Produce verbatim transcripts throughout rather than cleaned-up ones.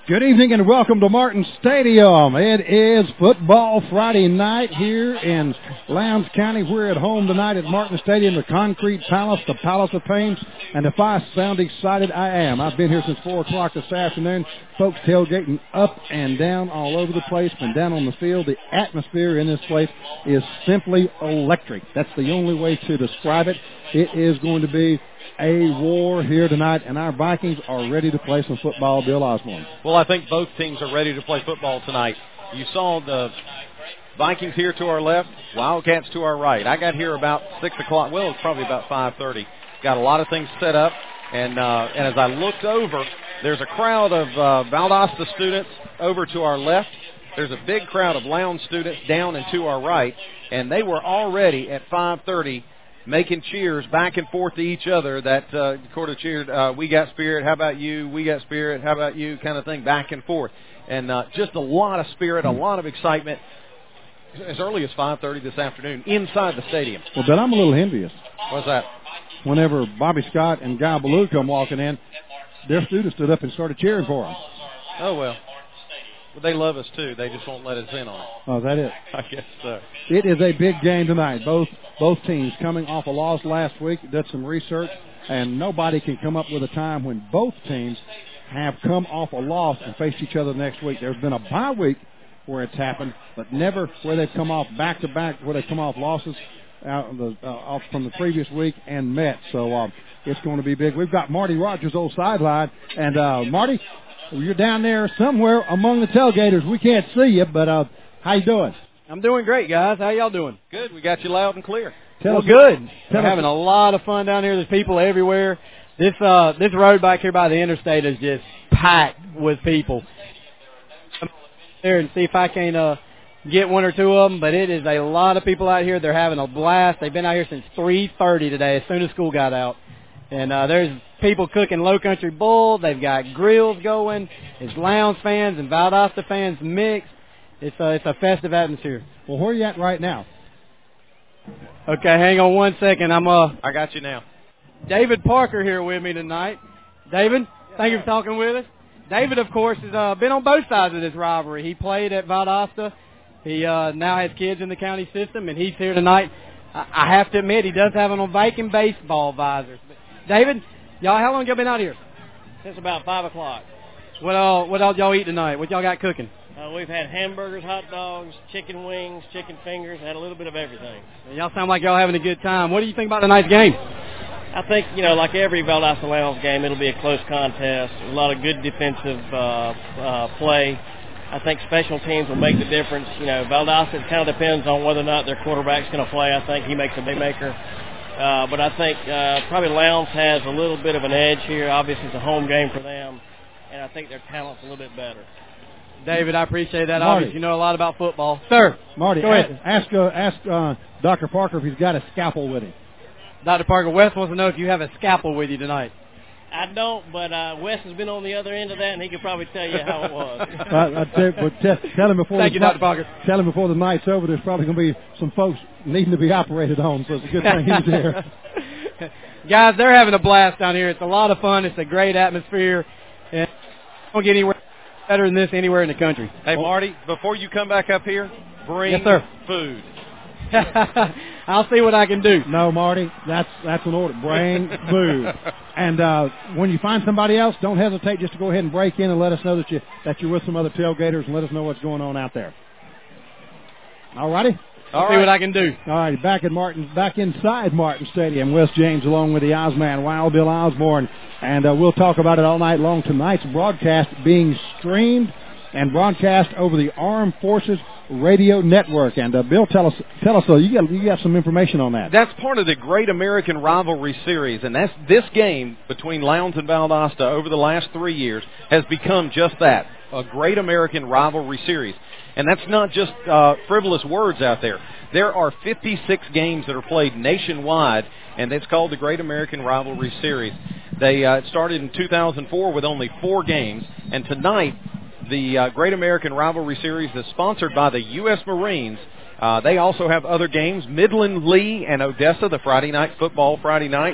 Good evening and welcome to Martin Stadium. It is football Friday night here in Lowndes County. We're at home tonight at Martin Stadium, the Concrete Palace, the Palace of Pains. And if I sound excited, I am. I've been here since four o'clock this afternoon. Folks tailgating up and down all over the place, been down on the field. The atmosphere in this place is simply electric. That's the only way to describe it. It is going to be a war here tonight, and our Vikings are ready to play some football, Bill Osborne. Well, I think both teams are ready to play football tonight. You saw the Vikings here to our left, Wildcats to our right. I got here about six o'clock. Well, it's probably about five thirty. Got a lot of things set up, and uh, and as I looked over, there's a crowd of uh, Valdosta students over to our left. There's a big crowd of Lowndes students down and to our right, and they were already at five thirty making cheers back and forth to each other. That uh, sort of cheered, uh, we got spirit, how about you, we got spirit, how about you, kind of thing, back and forth. And uh, just a lot of spirit, a lot of excitement as early as five thirty this afternoon inside the stadium. Well, but I'm a little envious. What's that? Whenever Bobby Scott and Guy Ballou come walking in, their students stood up and started cheering for them. Oh, well. Well, they love us, too. They just won't let us in on it. Oh, is that it? I guess so. It is a big game tonight. Both both teams coming off a loss last week, did some research, and nobody can come up with a time when both teams have come off a loss and faced each other next week. There's been a bye week where it's happened, but never where they've come off back-to-back, where they come off losses out of the, uh, off from the previous week and met. So uh, it's going to be big. We've got Marty Rogers, old sideline, and uh, Marty, you're down there somewhere among the tailgaters. We can't see you, but uh, how you doing? I'm doing great, guys. How y'all doing? Good. We got you loud and clear. Tell well, us, good. Tell We're having a lot of fun down here. There's people everywhere. This uh, this road back here by the interstate is just packed with people. I'm there and see if I can uh, get one or two of them, but it is a lot of people out here. They're having a blast. They've been out here since three thirty today, as soon as school got out. And uh, there's people cooking Low Country Bull. They've got grills going. It's Lowndes fans and Valdosta fans mixed. It's a, it's a festive atmosphere. Well, where are you at right now? Okay, hang on one second. I'm uh. I got you now. David Parker here with me tonight. David, thank you for talking with us. David, of course, has uh, been on both sides of this rivalry. He played at Valdosta. He uh, now has kids in the county system, and he's here tonight. I, I have to admit, he does have on Viking baseball visors. David, y'all, how long y'all been out here? Since about five o'clock. What all? What all y'all eat tonight? What y'all got cooking? Uh, we've had hamburgers, hot dogs, chicken wings, chicken fingers, had a little bit of everything. Y'all sound like y'all having a good time. What do you think about tonight's game? I think, you know, like every Valdosta Lowndes game, it'll be a close contest. A lot of good defensive uh, uh, play. I think special teams will make the difference. You know, Valdosta, it kind of depends on whether or not their quarterback's going to play. I think he makes a big maker. Uh, but I think uh, probably Lowndes has a little bit of an edge here. Obviously, it's a home game for them, and I think their talent's a little bit better. David, I appreciate that. Marty. Obviously, you know a lot about football. Sir, Marty, go ahead. Ask, uh, ask uh, Doctor Parker if he's got a scalpel with him. Doctor Parker, Wes wants to know if you have a scalpel with you tonight. I don't, but uh, Wes has been on the other end of that, and he could probably tell you how it was. uh, I'd say, but t- tell him before Thank the you, Doctor Parker. Tell him before the night's over. There's probably going to be some folks needing to be operated on, so it's a good thing he's there. Guys, they're having a blast down here. It's a lot of fun. It's a great atmosphere. And don't get anywhere better than this anywhere in the country. Hey, Marty, before you come back up here, bring yes, sir. food. I'll see what I can do. No, Marty, that's that's an order. Bring food. And uh, when you find somebody else, don't hesitate just to go ahead and break in and let us know that you that you're with some other tailgaters and let us know what's going on out there. All righty. I'll All see right. what I can do. All right, back in Martin, back inside Martin Stadium, Wes James along with the Ozman, Wild Bill Osborne, and uh, we'll talk about it all night long. Tonight's broadcast being streamed and broadcast over the Armed Forces Radio Network. And uh, Bill, tell us, tell us, uh, you got you got some information on that. That's part of the Great American Rivalry Series, and that's this game between Lowndes and Valdosta over the last three years has become just that, a Great American Rivalry Series. And that's not just uh, frivolous words out there. There are fifty-six games that are played nationwide, and it's called the Great American Rivalry Series. They uh, started in two thousand four with only four games, and tonight the uh, Great American Rivalry Series is sponsored by the U S Marines. Uh, they also have other games, Midland, Lee, and Odessa, the Friday night football Friday nights.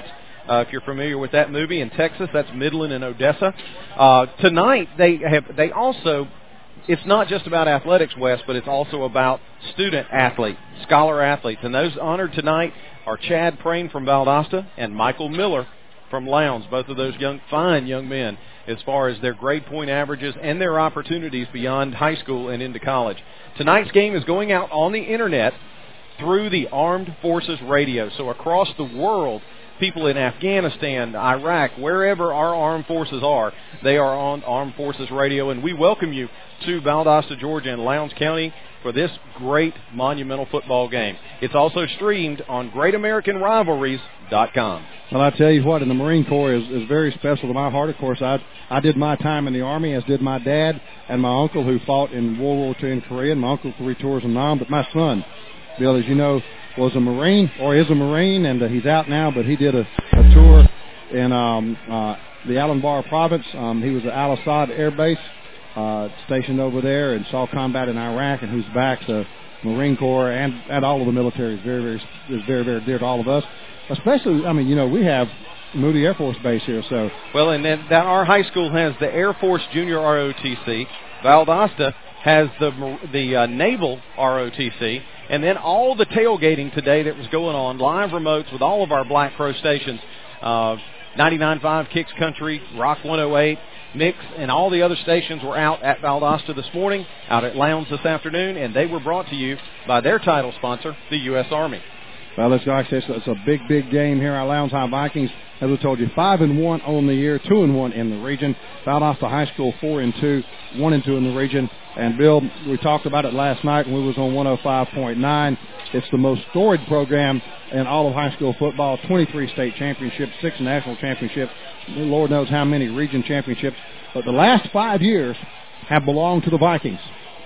Uh, if you're familiar with that movie in Texas, that's Midland and Odessa. Uh, tonight, they have they also, it's not just about athletics, Wes, but it's also about student athletes, scholar athletes. And those honored tonight are Chad Prain from Valdosta and Michael Miller from Lowndes, both of those young, fine young men as far as their grade point averages and their opportunities beyond high school and into college. Tonight's game is going out on the Internet through the Armed Forces Radio. So across the world, people in Afghanistan, Iraq, wherever our armed forces are, they are on Armed Forces Radio. And we welcome you to Valdosta, Georgia and Lowndes County for this great monumental football game. It's also streamed on great american rivalries dot com. Well, I tell you what, and the Marine Corps is, is very special to my heart. Of course, I I did my time in the Army, as did my dad and my uncle, who fought in World War Two in Korea, and my uncle three tours in Nam. But my son, Bill, as you know, was a Marine, or is a Marine, and uh, he's out now, but he did a, a tour in um, uh, the Al-Anbar province. Um, he was at Al-Assad Air Base, uh, stationed over there, and saw combat in Iraq, and who's back. So Marine Corps and, and all of the military is very, very, is very, very dear to all of us. Especially, I mean, you know, we have Moody Air Force Base here, so. Well, and then that our high school has the Air Force Junior R O T C. Valdosta has the the uh, Naval R O T C, and then all the tailgating today that was going on, live remotes with all of our Black Crow stations, uh, ninety-nine point five Kicks Country, Rock one oh eight, Mix, and all the other stations were out at Valdosta this morning, out at Lowndes this afternoon, and they were brought to you by their title sponsor, the U S Army. Well, let's go. It's, it's a big, big game here. Our Lowndes High Vikings, as I told you, five and one on the year, two and one in the region. Valdosta High School four and two, one and two in the region. And Bill, we talked about it last night when we was on one oh five point nine. It's the most storied program in all of high school football. twenty-three state championships, six national championships. Lord knows how many region championships. But the last five years have belonged to the Vikings,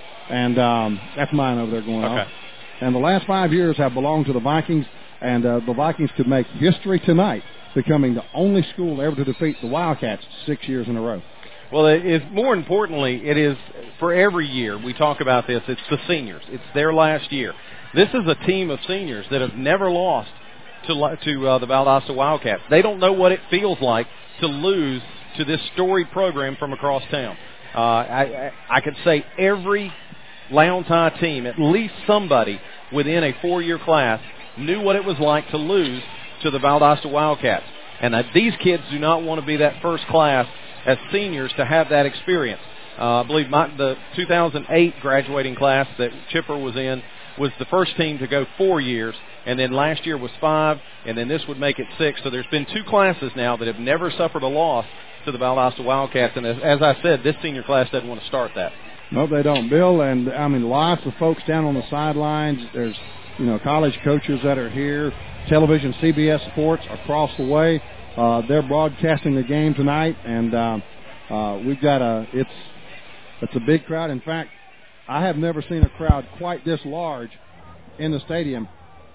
and um, that's mine over there going okay. off. And the last five years have belonged to the Vikings, and uh, the Vikings could make history tonight, becoming the only school ever to defeat the Wildcats six years in a row. Well, it is, more importantly, it is for every year we talk about this, it's the seniors. It's their last year. This is a team of seniors that have never lost to, to uh, the Valdosta Wildcats. They don't know what it feels like to lose to this storied program from across town. Uh, I, I, I could say every Lowndes High team, at least somebody within a four-year class, knew what it was like to lose to the Valdosta Wildcats. And uh, these kids do not want to be that first class as seniors to have that experience. Uh, I believe my, the two thousand eight graduating class that Chipper was in was the first team to go four years, and then last year was five, and then this would make it six. So there's been two classes now that have never suffered a loss to the Valdosta Wildcats, and as, as I said, this senior class doesn't want to start that. No, they don't, Bill. And, I mean, lots of folks down on the sidelines. There's, you know, college coaches that are here. Television, C B S Sports across the way. Uh, they're broadcasting the game tonight, and uh, uh, we've got a, it's, it's a big crowd. In fact, I have never seen a crowd quite this large in the stadium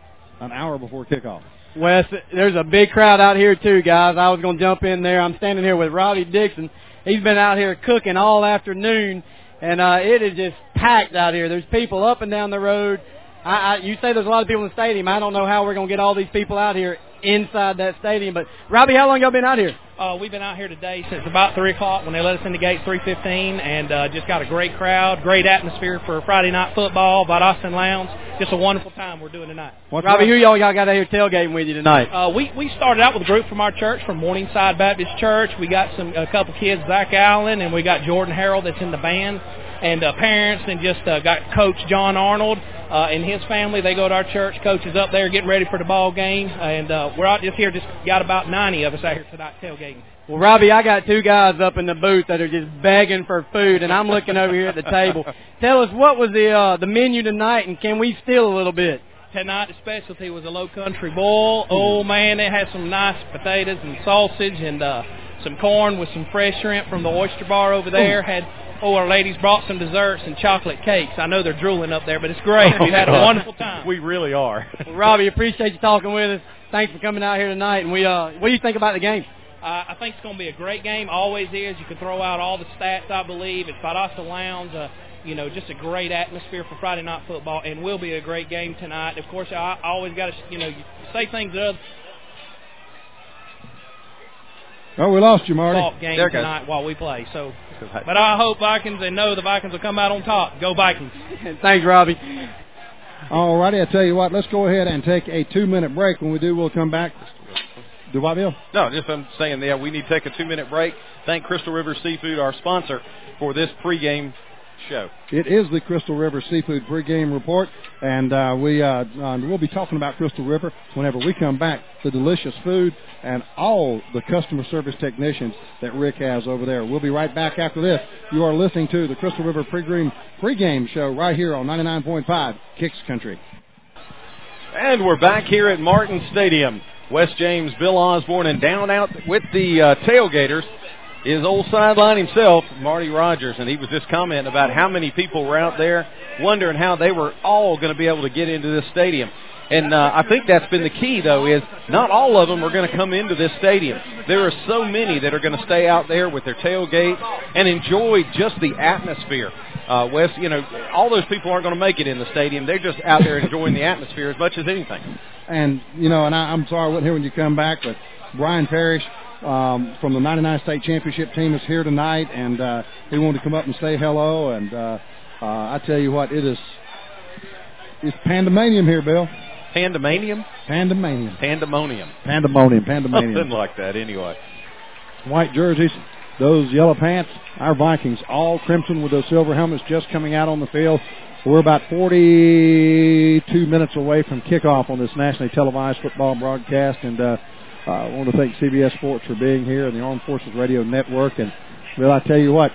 an hour before kickoff. Wes, there's a big crowd out here, too, guys. I was going to jump in there. I'm standing here with Robbie Dixon. He's been out here cooking all afternoon. And uh, it is just packed out here. There's people up and down the road. I, I, you say there's a lot of people in the stadium. I don't know how we're going to get all these people out here inside that stadium. But, Robbie, how long y'all been out here? Uh, we've been out here today since about three o'clock when they let us in the gate, three fifteen, and uh, just got a great crowd, great atmosphere for Friday night football, Valdosta and Lowndes. Just a wonderful time we're doing tonight. What's Robbie, who y'all got out here tailgating with you tonight? Uh, we, we started out with a group from our church, from Morningside Baptist Church. We got some a couple kids, Zach Allen, and we got Jordan Harrell that's in the band. And uh, parents, and just uh, got Coach John Arnold uh, and his family. They go to our church. Coach is up there getting ready for the ball game. And uh, we're out just here, just got about ninety of us out here tonight tailgating. Well, Robbie, I got two guys up in the booth that are just begging for food, and I'm looking over here at the table. Tell us, what was the uh, the menu tonight, and can we steal a little bit? Tonight the specialty was a low country boil. Oh, man, it had some nice potatoes and sausage and uh, some corn with some fresh shrimp from the oyster bar over there. Ooh. Had Oh, our ladies brought some desserts and chocolate cakes. I know they're drooling up there, but it's great. We've had a wonderful time. We really are. Well, Robbie, appreciate you talking with us. Thanks for coming out here tonight. And we, uh, what do you think about the game? Uh, I think it's going to be a great game. Always is. You can throw out all the stats, I believe. It's Valdosta Lowndes. Uh, you know, just a great atmosphere for Friday night football, and will be a great game tonight. Of course, I, I always got to, you know, say things to other. Oh, we lost you, Marty. Ball game there tonight goes. while we play. So, but I hope Vikings and know the Vikings will come out on top. Go Vikings! Thanks, Robbie. All righty, I tell you what, let's go ahead and take a two-minute break. When we do, we'll come back. Do what, Bill? No, just I'm saying, yeah, we need to take a two-minute break. Thank Crystal River Seafood, our sponsor, for this pregame show. It is the Crystal River Seafood pregame report, and uh, we, uh, uh, we'll be talking about Crystal River whenever we come back. The delicious food and all the customer service technicians that Rick has over there. We'll be right back after this. You are listening to the Crystal River pregame, pregame show right here on ninety-nine point five Kicks Country. And we're back here at Martin Stadium. West James, Bill Osborne, and down out with the uh, tailgaters is old sideline himself, Marty Rogers, and he was just commenting about how many people were out there wondering how they were all going to be able to get into this stadium. And uh, I think that's been the key, though, is not all of them are going to come into this stadium. There are so many that are going to stay out there with their tailgate and enjoy just the atmosphere. Uh, West, you know, all those people aren't going to make it in the stadium. They're just out there enjoying the atmosphere as much as anything. And, you know, and I, I'm sorry I wasn't here when you come back, but Brian Parrish um, from the ninety-nine State Championship team is here tonight, and uh, he wanted to come up and say hello. And uh, uh, I tell you what, it is it's pandemonium here, Bill. Pandemonium? Pandemonium. Pandemonium. Pandemonium. Pandemonium. Something like that, anyway. White jerseys, those yellow pants, our Vikings, all crimson with those silver helmets just coming out on the field. We're about forty-two minutes away from kickoff on this nationally televised football broadcast, and uh, uh, I want to thank C B S Sports for being here and the Armed Forces Radio Network. And, well, I tell you what,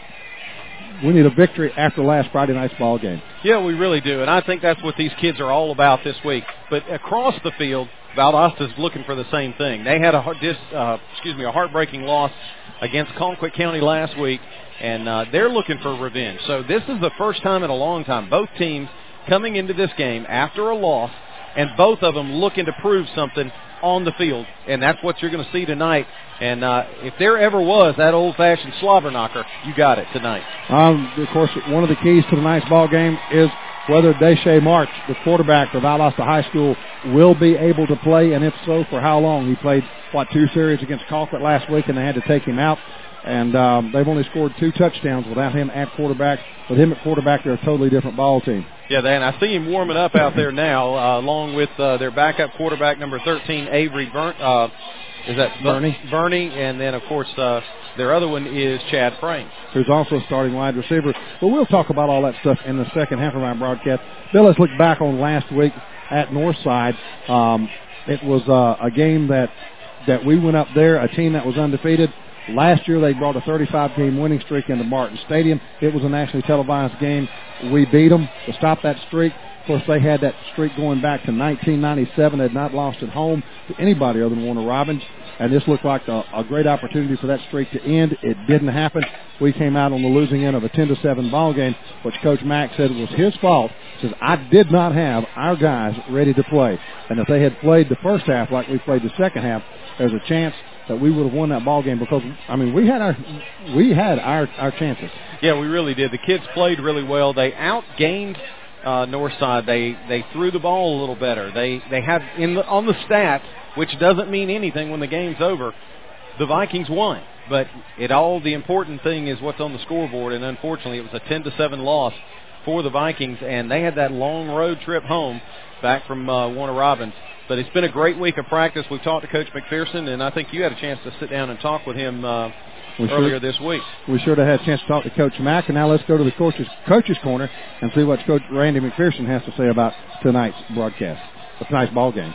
we need a victory after last Friday night's ball game. Yeah, we really do, and I think that's what these kids are all about this week. But across the field, Valdosta's looking for the same thing. They had a dis, uh, excuse me a heartbreaking loss against Colquitt County last week, and uh, they're looking for revenge. So this is the first time in a long time both teams coming into this game after a loss, and both of them looking to prove something on the field, and that's what you're going to see tonight. And uh, if there ever was that old-fashioned slobber knocker, you got it tonight. Um, of course, one of the keys to tonight's ball game is whether Deshae March, the quarterback of Valdosta High School, will be able to play, and if so, for how long. He played, what, two series against Colquitt last week, and they had to take him out. And um, they've only scored two touchdowns without him at quarterback. With him at quarterback, they're a totally different ball team. Yeah, and I see him warming up out there now, uh, along with uh, their backup quarterback, number thirteen, Avery Bern, uh, is that Bernie? Bernie, and then, of course, uh, their other one is Chad Frame, who's also a starting wide receiver. But we'll talk about all that stuff in the second half of our broadcast. Bill, let's look back on last week at Northside. Um, it was uh, a game that, that we went up there, a team that was undefeated. Last year, they brought a thirty-five game winning streak into Martin Stadium. It was a nationally televised game. We beat them to stop that streak. Of course, they had that streak going back to nineteen ninety-seven. They had not lost at home to anybody other than Warner Robins. And this looked like a, a great opportunity for that streak to end. It didn't happen. We came out on the losing end of a ten to seven ball game, which Coach Mack said was his fault. He says, I did not have our guys ready to play. And if they had played the first half like we played the second half, there's a chance that we would have won that ball game because, I mean, we had our we had our, our chances. Yeah, we really did. The kids played really well. They outgained uh, Northside. They they threw the ball a little better. They they had in the, on the stats, which doesn't mean anything when the game's over. The Vikings won, but it all the important thing is what's on the scoreboard. And unfortunately, it was a ten to seven loss for the Vikings, and they had that long road trip home back from uh, Warner Robins. But it's been a great week of practice. We've talked to Coach McPherson, and I think you had a chance to sit down and talk with him uh, earlier sure, this week. We sure have had a chance to talk to Coach Mack, and now let's go to the coach's, coach's corner and see what Coach Randy McPherson has to say about tonight's broadcast, tonight's ball game.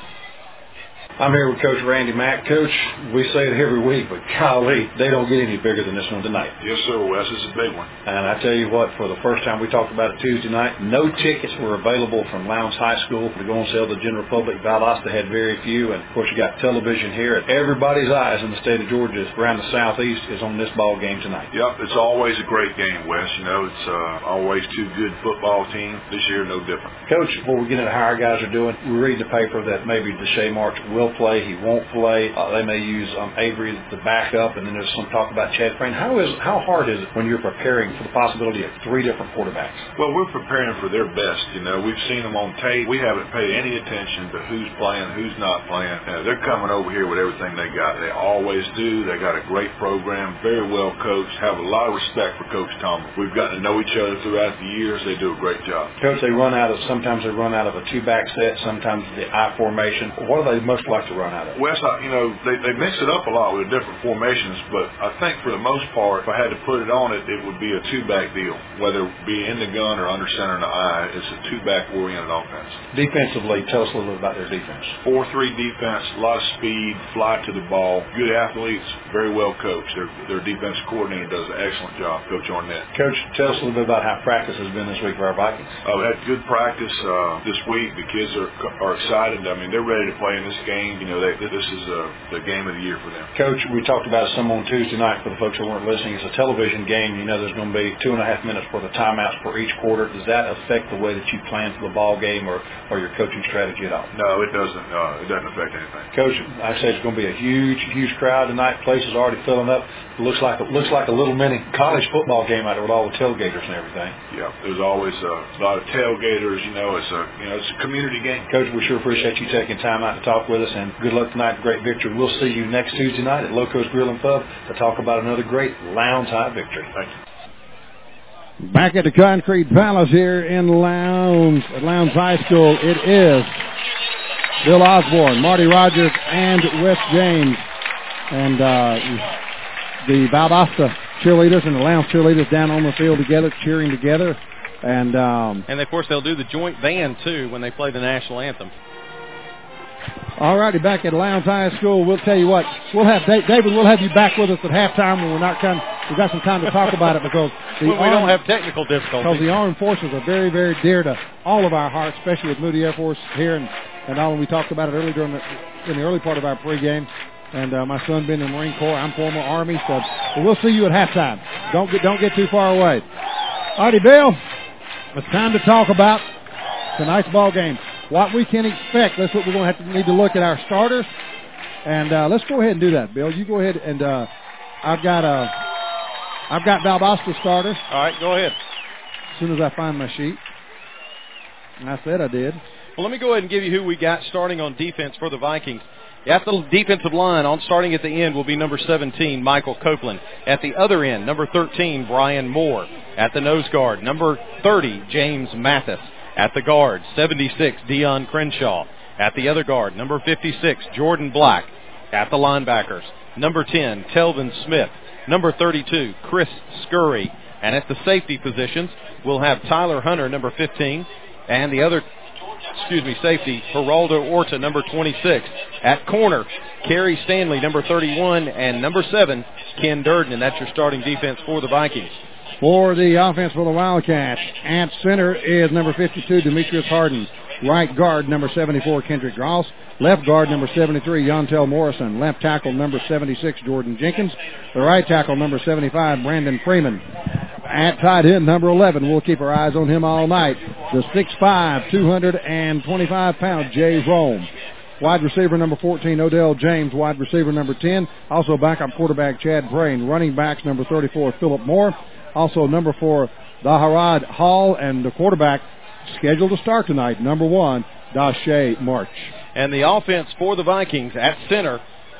I'm here with Coach Randy Mack. Coach, we say it every week, but golly, they don't get any bigger than this one tonight. Yes, sir, Wes. It's a big one. And I tell you what, for the first time we talked about it Tuesday night, no tickets were available from Lowndes High School to go and sell to the general public. Valdosta had very few, and of course you got television here. And everybody's eyes in the state of Georgia around the southeast is on this ball game tonight. Yep, it's always a great game, Wes. You know, it's uh, always two good football teams. This year, no different. Coach, before we get into how our guys are doing, we read in the paper that maybe Deshae March will will play, he won't play. Uh, they may use um, Avery the backup, and then there's some talk about Chad Frayne. How is how hard is it when you're preparing for the possibility of three different quarterbacks? Well, we're preparing for their best. You know, we've seen them on tape. We haven't paid any attention to who's playing, who's not playing. Uh, they're coming over here with everything they got. They always do. They got a great program, very well coached, have a lot of respect for Coach Tomlin. We've gotten to know each other throughout the years. They do a great job. Coach, they run out of, sometimes they run out of a two-back set, sometimes the I formation. What do they most like to run out of? Wes, you know, they, they mix it up a lot with different formations, but I think for the most part, if I had to put it on it, it would be a two-back deal, whether it be in the gun or under center in the eye. It's a two-back oriented offense. Defensively, tell us a little bit about their defense. four three defense, a lot of speed, fly to the ball, good athletes, very well coached. Their, their defensive coordinator does an excellent job, Coach Arnett. Coach, tell us a little bit about how practice has been this week for our Vikings. Uh, we had good practice uh, this week. The kids are are excited. I mean, they're ready to play in this game. You know, they, this is uh, the game of the year for them. Coach, we talked about some on Tuesday night for the folks who weren't listening. It's a television game. You know there's going to be two and a half minutes worth of timeouts for each quarter. Does that affect the way that you plan for the ball game or, or your coaching strategy at all? No, it doesn't. Uh, it doesn't affect anything. Coach, I say it's going to be a huge, huge crowd tonight. Place is already filling up. It looks like it looks like a little mini college football game out there with all the tailgaters and everything. Yeah, there's always uh, a lot of tailgaters. You know, it's a you know it's a community game. Coach, we sure appreciate you taking time out to talk with us, and good luck tonight. Great victory. We'll see you next Tuesday night at Loco's Grill and Pub to talk about another great Lowndes High victory. Thank you. Back at the Concrete Palace here in Lowndes, at Lowndes High School, it is Bill Osborne, Marty Rogers, and Wes James, and uh, the Valdosta cheerleaders and the Lowndes cheerleaders down on the field together, cheering together. And um, and of course they'll do the joint band too when they play the national anthem. All righty, back at Lowndes High School, we'll tell you what, we'll have David. We'll have you back with us at halftime when we're not kind. We've got some time to talk about it because the well, we armed, don't have technical difficulties. Because the armed forces are very, very dear to all of our hearts, especially with Moody Air Force here and and all. And we talked about it early during the in the early part of our pregame. And uh, my son being in the Marine Corps, I'm former Army, so we'll see you at halftime. Don't get don't get too far away. All righty, Bill. It's time to talk about tonight's ball game. What we can expect. That's what we're going to have to need to look at our starters. And uh, let's go ahead and do that, Bill. You go ahead and uh, I've got uh, I've got Valdosta starters. All right, go ahead. As soon as I find my sheet. And I said I did. Well, let me go ahead and give you who we got starting on defense for the Vikings. At the defensive line, on starting at the end, will be number seventeen, Michael Copeland. At the other end, number thirteen, Brian Moore. At the nose guard, number thirty, James Mathis. At the guard, seventy-six, Dion Crenshaw. At the other guard, number fifty-six, Jordan Black. At the linebackers, number ten, Telvin Smith. Number thirty-two, Chris Scurry. And at the safety positions, we'll have Tyler Hunter, number fifteen, and the other excuse me, safety, Geraldo Orta, number twenty-six. At corner, Kerry Stanley, number thirty-one, and number seven, Ken Durden. And that's your starting defense for the Vikings. For the offense for the Wildcats, at center is number fifty-two, Demetrius Harden. Right guard, number seventy-four, Kendrick Gross. Left guard, number seventy-three, Yontel Morrison. Left tackle, number seventy-six, Jordan Jenkins. The right tackle, number seventy-five, Brandon Freeman. At tight end, number eleven, we'll keep our eyes on him all night. The six five, two hundred twenty-five pound Jay Rome. Wide receiver number fourteen, Odell James. Wide receiver number ten, also backup quarterback Chad Brain. Running backs number thirty-four, Philip Moore. Also number four, Daharad Hall. And the quarterback scheduled to start tonight, number one, Dashay March. And the offense for the Vikings at center,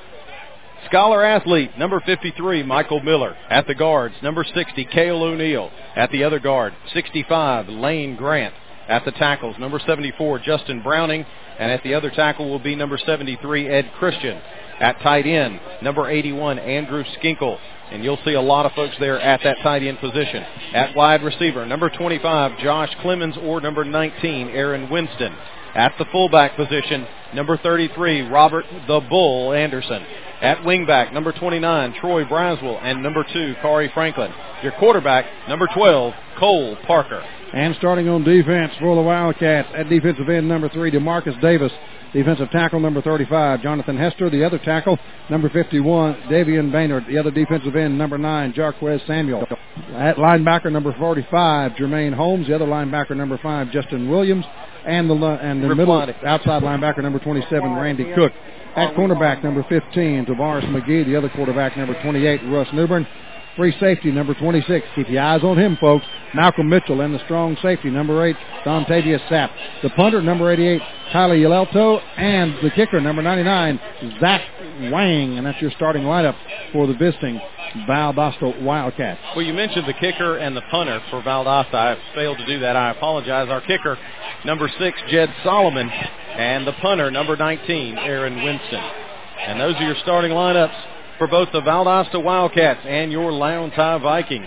scholar athlete, number fifty-three, Michael Miller. At the guards, number sixty, Cale O'Neill. At the other guard, sixty-five, Lane Grant. At the tackles, number seventy-four, Justin Browning. And at the other tackle will be number seventy-three, Ed Christian. At tight end, number eighty-one, Andrew Skinkle. And you'll see a lot of folks there at that tight end position. At wide receiver, number twenty-five, Josh Clemens, or number nineteen, Aaron Winston. At the fullback position, number thirty-three, Robert the Bull Anderson. At wingback, number twenty-nine, Troy Braswell, and number two, Corey Franklin. Your quarterback, number twelve, Cole Parker. And starting on defense for the Wildcats, at defensive end, number three, DeMarcus Davis. Defensive tackle, number thirty-five, Jonathan Hester. The other tackle, number fifty-one, Davian Baynard. The other defensive end, number nine, Jarquez Samuel. At linebacker, number forty-five, Jermaine Holmes. The other linebacker, number five, Justin Williams. And the and the middle outside linebacker, number twenty-seven, Randy Cook. At cornerback, number fifteen, Tavares McGee. The other quarterback, number twenty-eight, Russ Newbern. Free safety, number twenty-six. Keep your eyes on him, folks. Malcolm Mitchell. And the strong safety, number eight, Dontavius Sapp. The punter, number eighty-eight, Tyler Yelelto. And the kicker, number ninety-nine, Zach Wang. And that's your starting lineup for the visiting Valdosta Wildcats. Well, you mentioned the kicker and the punter for Valdosta. I failed to do that. I apologize. Our kicker, number six, Jed Solomon. And the punter, number nineteen, Aaron Winston. And those are your starting lineups for both the Valdosta Wildcats and your Lowndes High Vikings.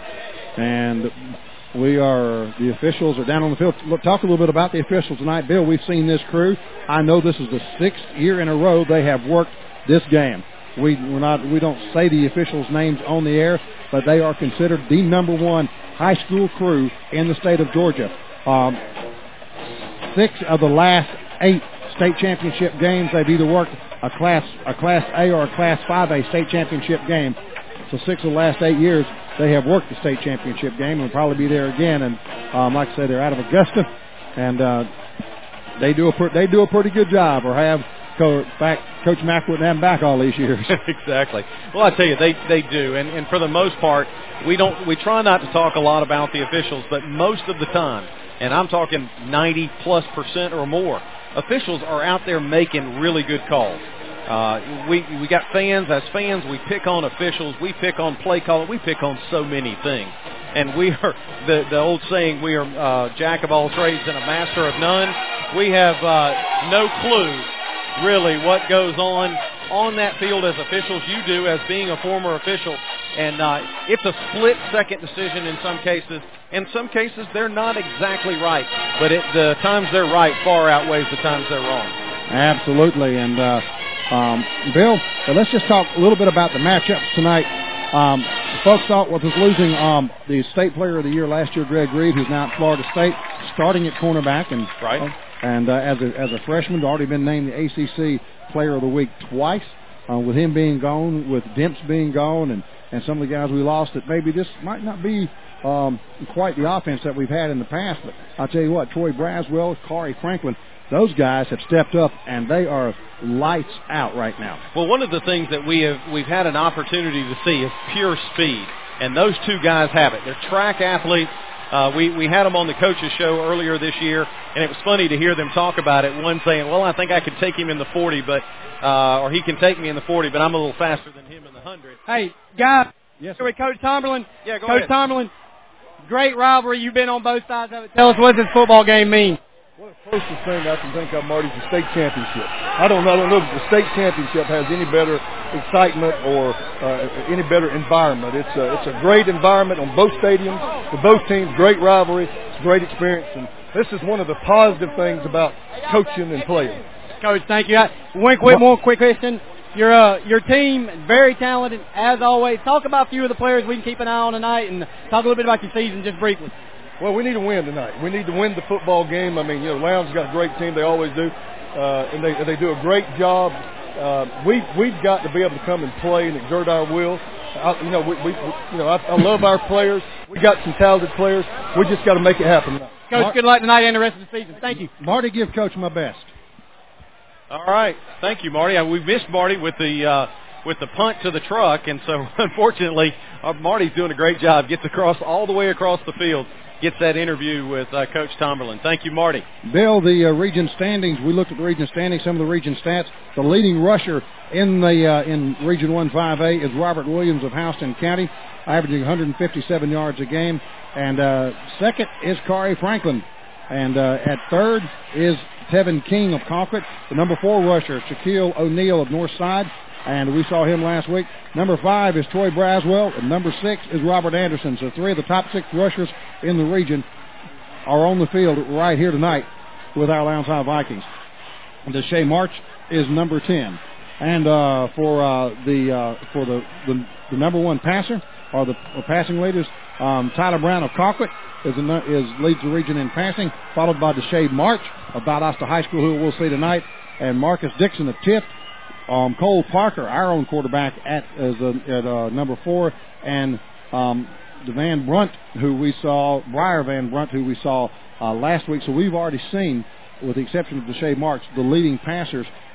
And we are, the officials are down on the field. Look, talk a little bit about the officials tonight. Bill, we've seen this crew. I know this is the sixth year in a row they have worked this game. We we're not we don't say the officials' names on the air, but they are considered the number one high school crew in the state of Georgia. Um, six of the last eight state championship games, they've either worked a class a class A or a class five A state championship game. So six of the last eight years, they have worked the state championship game and will probably be there again. And um, like I said, they're out of Augusta, and uh, they do a they do a pretty good job, or have. Co- back, Coach Mack wouldn't have them back all these years. Exactly. Well, I tell you, they they do, and and for the most part, we don't we try not to talk a lot about the officials, but most of the time, and I'm talking ninety plus percent or more, officials are out there making really good calls. Uh, we we got fans. As fans, we pick on officials. We pick on play calling. We pick on so many things. And we are, the, the old saying, we are uh, jack of all trades and a master of none. We have uh, no clue really what goes on on that field as officials. You do as being a former official. And uh, it's a split-second decision in some cases. In some cases, they're not exactly right. But it, the times they're right far outweighs the times they're wrong. Absolutely. And, uh, um, Bill, well, let's just talk a little bit about the matchups tonight. Um, folks thought with us losing um, the state player of the year last year, Greg Reed, who's now at Florida State, starting at cornerback. And, right. Uh, And uh, as, a, as a freshman, already been named the A C C Player of the Week twice. Uh, with him being gone, with Demps being gone, and, and some of the guys we lost, that maybe this might not be um, quite the offense that we've had in the past. But I'll tell you what, Troy Braswell, Corey Franklin, those guys have stepped up, and they are lights out right now. Well, one of the things that we have we've had an opportunity to see is pure speed, and those two guys have it. They're track athletes. Uh, we, we had them on the coaches show earlier this year, and it was funny to hear them talk about it. One saying, well, I think I could take him in the forty, but uh, or he can take me in the forty, but I'm a little faster than him in the one hundred. Hey, guys, yes, here with Coach Tomberlin. Yeah, go Coach ahead. Tomberlin, great rivalry. You've been on both sides of it. Tell us, what does this football game mean? Well, the closest thing I can think of, Marty, is the state championship. I don't know, I don't know if the state championship has any better excitement or uh, any better environment. It's a, it's a great environment on both stadiums, for both teams, great rivalry, it's a great experience, and this is one of the positive things about coaching and playing. Coach, thank you. One quick, one quick question. Your uh, your team is very talented, as always. Talk about a few of the players we can keep an eye on tonight, and talk a little bit about your season just briefly. Well, we need to win tonight. We need to win the football game. I mean, you know, Lowndes got a great team. They always do. Uh, and they they do a great job. Uh, we, we've got to be able to come and play and exert our will. I, you know, we, we, you know I, I love our players. We got some talented players. We just got to make it happen tonight. Coach, Mar- good luck tonight and the rest of the season. Thank you. Marty, give Coach my best. All right. Thank you, Marty. Uh, we missed Marty with the uh, with the punt to the truck, and so unfortunately, uh, Marty's doing a great job. Gets across all the way across the field. Gets that interview with uh, Coach Tomberlin. Thank you, Marty. Bill, the uh, region standings, we looked at the region standings, some of the region stats. The leading rusher in the uh, in Region one five A is Robert Williams of Houston County, averaging one hundred fifty-seven yards a game. And uh, second is Corey Franklin. And uh, at third is Tevin King of Concord. The number four rusher, Shaquille O'Neal of Northside, and we saw him last week. Number five is Troy Braswell, and number six is Robert Anderson. So three of the top six rushers in the region are on the field right here tonight with our Lowndes High Vikings. Deshae March is number ten. And uh, for uh, the uh, for the, the the number one passer, or the or passing leaders, um, Tyler Brown of Colquitt is, a, is leads the region in passing, followed by Deshae March of Valdosta High School, who we'll see tonight, and Marcus Dixon of Tift. Um, Cole Parker, our own quarterback, at as a, at uh, number four, and um, the Van Brunt, who we saw, Briar Van Brunt, who we saw uh, last week. So we've already seen, with the exception of Deshae March, the leading passers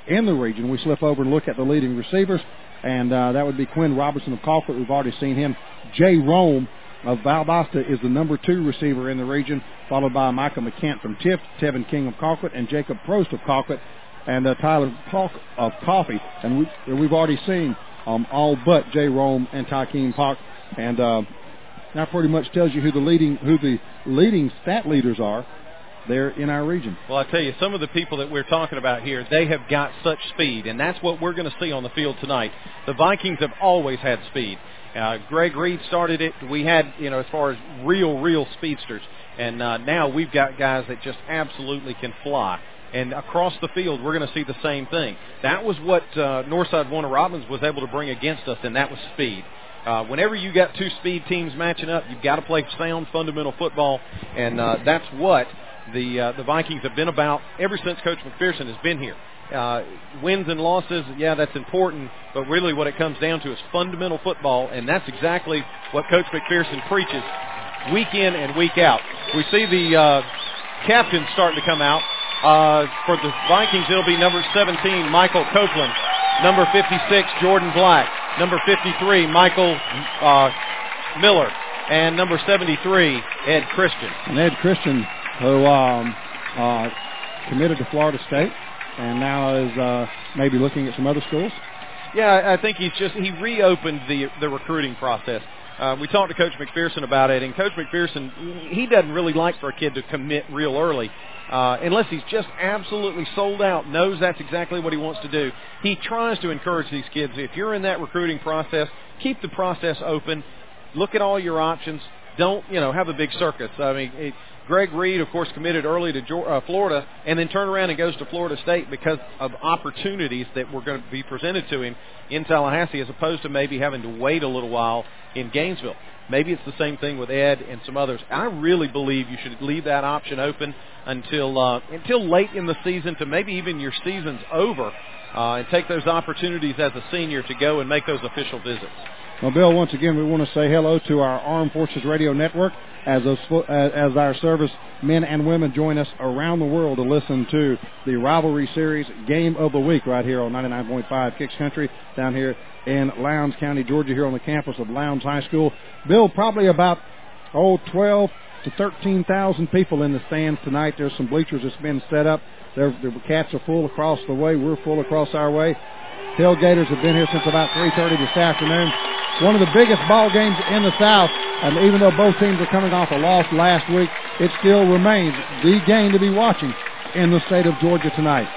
in the region. We slip over and look at the leading receivers, and uh, that would be Quinn Robertson of Colquitt. We've already seen him. Jay Rome of Valdosta is the number two receiver in the region, followed by Michael McCant from Tift, Tevin King of Colquitt, and Jacob Prost of Colquitt, and uh, Tyler Polk of Coffee. And we, we've already seen um, all but Jay Rome and Tykeem Polk, and uh, that pretty much tells you who the leading who the leading stat leaders are there in our region. Well, I tell you, some of the people that we're talking about here, they have got such speed, and that's what we're going to see on the field tonight. The Vikings have always had speed. Uh, Greg Reed started it. We had, you know, as far as real, real speedsters, and uh, now we've got guys that just absolutely can fly. And across the field, we're going to see the same thing. That was what uh, Northside Warner Robins was able to bring against us, and that was speed. Uh, whenever you got two speed teams matching up, you've got to play sound, fundamental football, and uh, that's what the uh, the Vikings have been about ever since Coach McPherson has been here. Uh, wins and losses, yeah, that's important, but really what it comes down to is fundamental football, and that's exactly what Coach McPherson preaches week in and week out. We see the uh, captains starting to come out. Uh, for the Vikings, it'll be number seventeen, Michael Copeland, number fifty-six, Jordan Black, number fifty-three, Michael uh, Miller, and number seventy-three, Ed Christian. And Ed Christian, who um, uh, committed to Florida State, and now is uh, maybe looking at some other schools. Yeah, I think he's just he reopened the the recruiting process. Uh, we talked to Coach McPherson about it, and Coach McPherson, he doesn't really like for a kid to commit real early uh, unless he's just absolutely sold out, knows that's exactly what he wants to do. He tries to encourage these kids, if you're in that recruiting process, keep the process open, look at all your options, don't, you know, have a big circus. I mean, it, Greg Reed, of course, committed early to uh, Florida and then turned around and goes to Florida State because of opportunities that were going to be presented to him in Tallahassee, as opposed to maybe having to wait a little while in Gainesville. Maybe it's the same thing with Ed and some others. I really believe you should leave that option open until uh, until late in the season, to maybe even your season's over, uh, and take those opportunities as a senior to go and make those official visits. Well, Bill, once again, we want to say hello to our Armed Forces Radio Network as those, as our service men and women join us around the world to listen to the Rivalry Series Game of the Week right here on ninety-nine point five Kicks Country down here in Lowndes County, Georgia, here on the campus of Lowndes High School. Bill, probably about, oh, twelve to thirteen thousand people in the stands tonight. There's some bleachers that's been set up. There, the cats are full across the way. We're full across our way. Tailgaters have been here since about three thirty this afternoon. One of the biggest ball games in the South, and even though both teams are coming off a loss last week, it still remains the game to be watching in the state of Georgia tonight.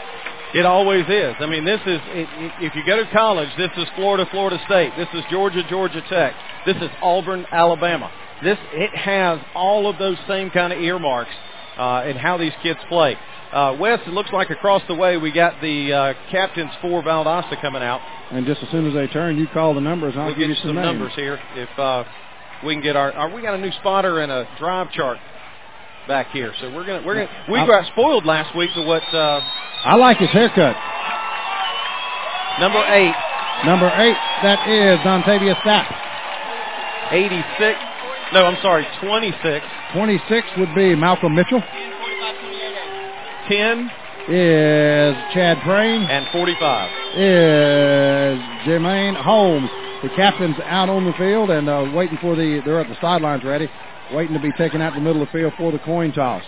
It always is. I mean, this is, if you go to college, this is Florida, Florida State. This is Georgia, Georgia Tech. This is Auburn, Alabama. This, it has all of those same kind of earmarks uh, in how these kids play. Uh, Wes, it looks like across the way we got the uh, captains for Valdosta coming out. And just as soon as they turn, you call the numbers, and I'll we'll give get you some, some names. numbers here. If uh, we can get our, our, we got a new spotter and a drive chart back here, so we're gonna, we're gonna, we I, got spoiled last week to what. Uh, I like his haircut. Number eight. Number eight, that is Dontavius Sapp. eighty-six. No, I'm sorry, twenty-six. twenty-six would be Malcolm Mitchell. ten is Chad Prain. And forty-five is Jermaine Holmes. The captain's out on the field and uh, waiting for the, they're at the sidelines ready, waiting to be taken out in the middle of the field for the coin toss.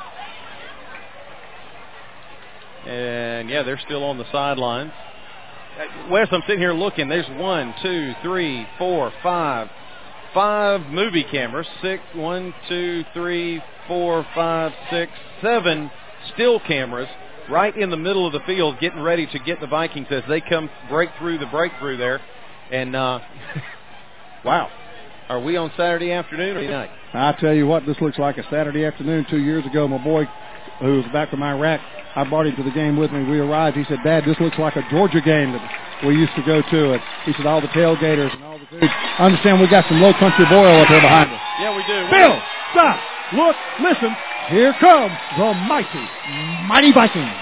And, yeah, they're still on the sidelines. Wes, I'm sitting here looking. There's one, two, three, four, five. Five movie cameras. Six, one, two, three, four, five, six, seven still cameras right in the middle of the field, getting ready to get the Vikings as they come break through the breakthrough there. And, uh, wow, are we on Saturday afternoon or night? I tell you what, this looks like a Saturday afternoon. Two years ago, my boy, who was back from Iraq, I brought him to the game with me. We arrived. He said, Dad, this looks like a Georgia game that we used to go to. And he said, all the tailgaters and all the dudes. I understand we got some low country boil up here behind us. Yeah, we do. Bill, stop, look, listen. Here comes the mighty, mighty Vikings.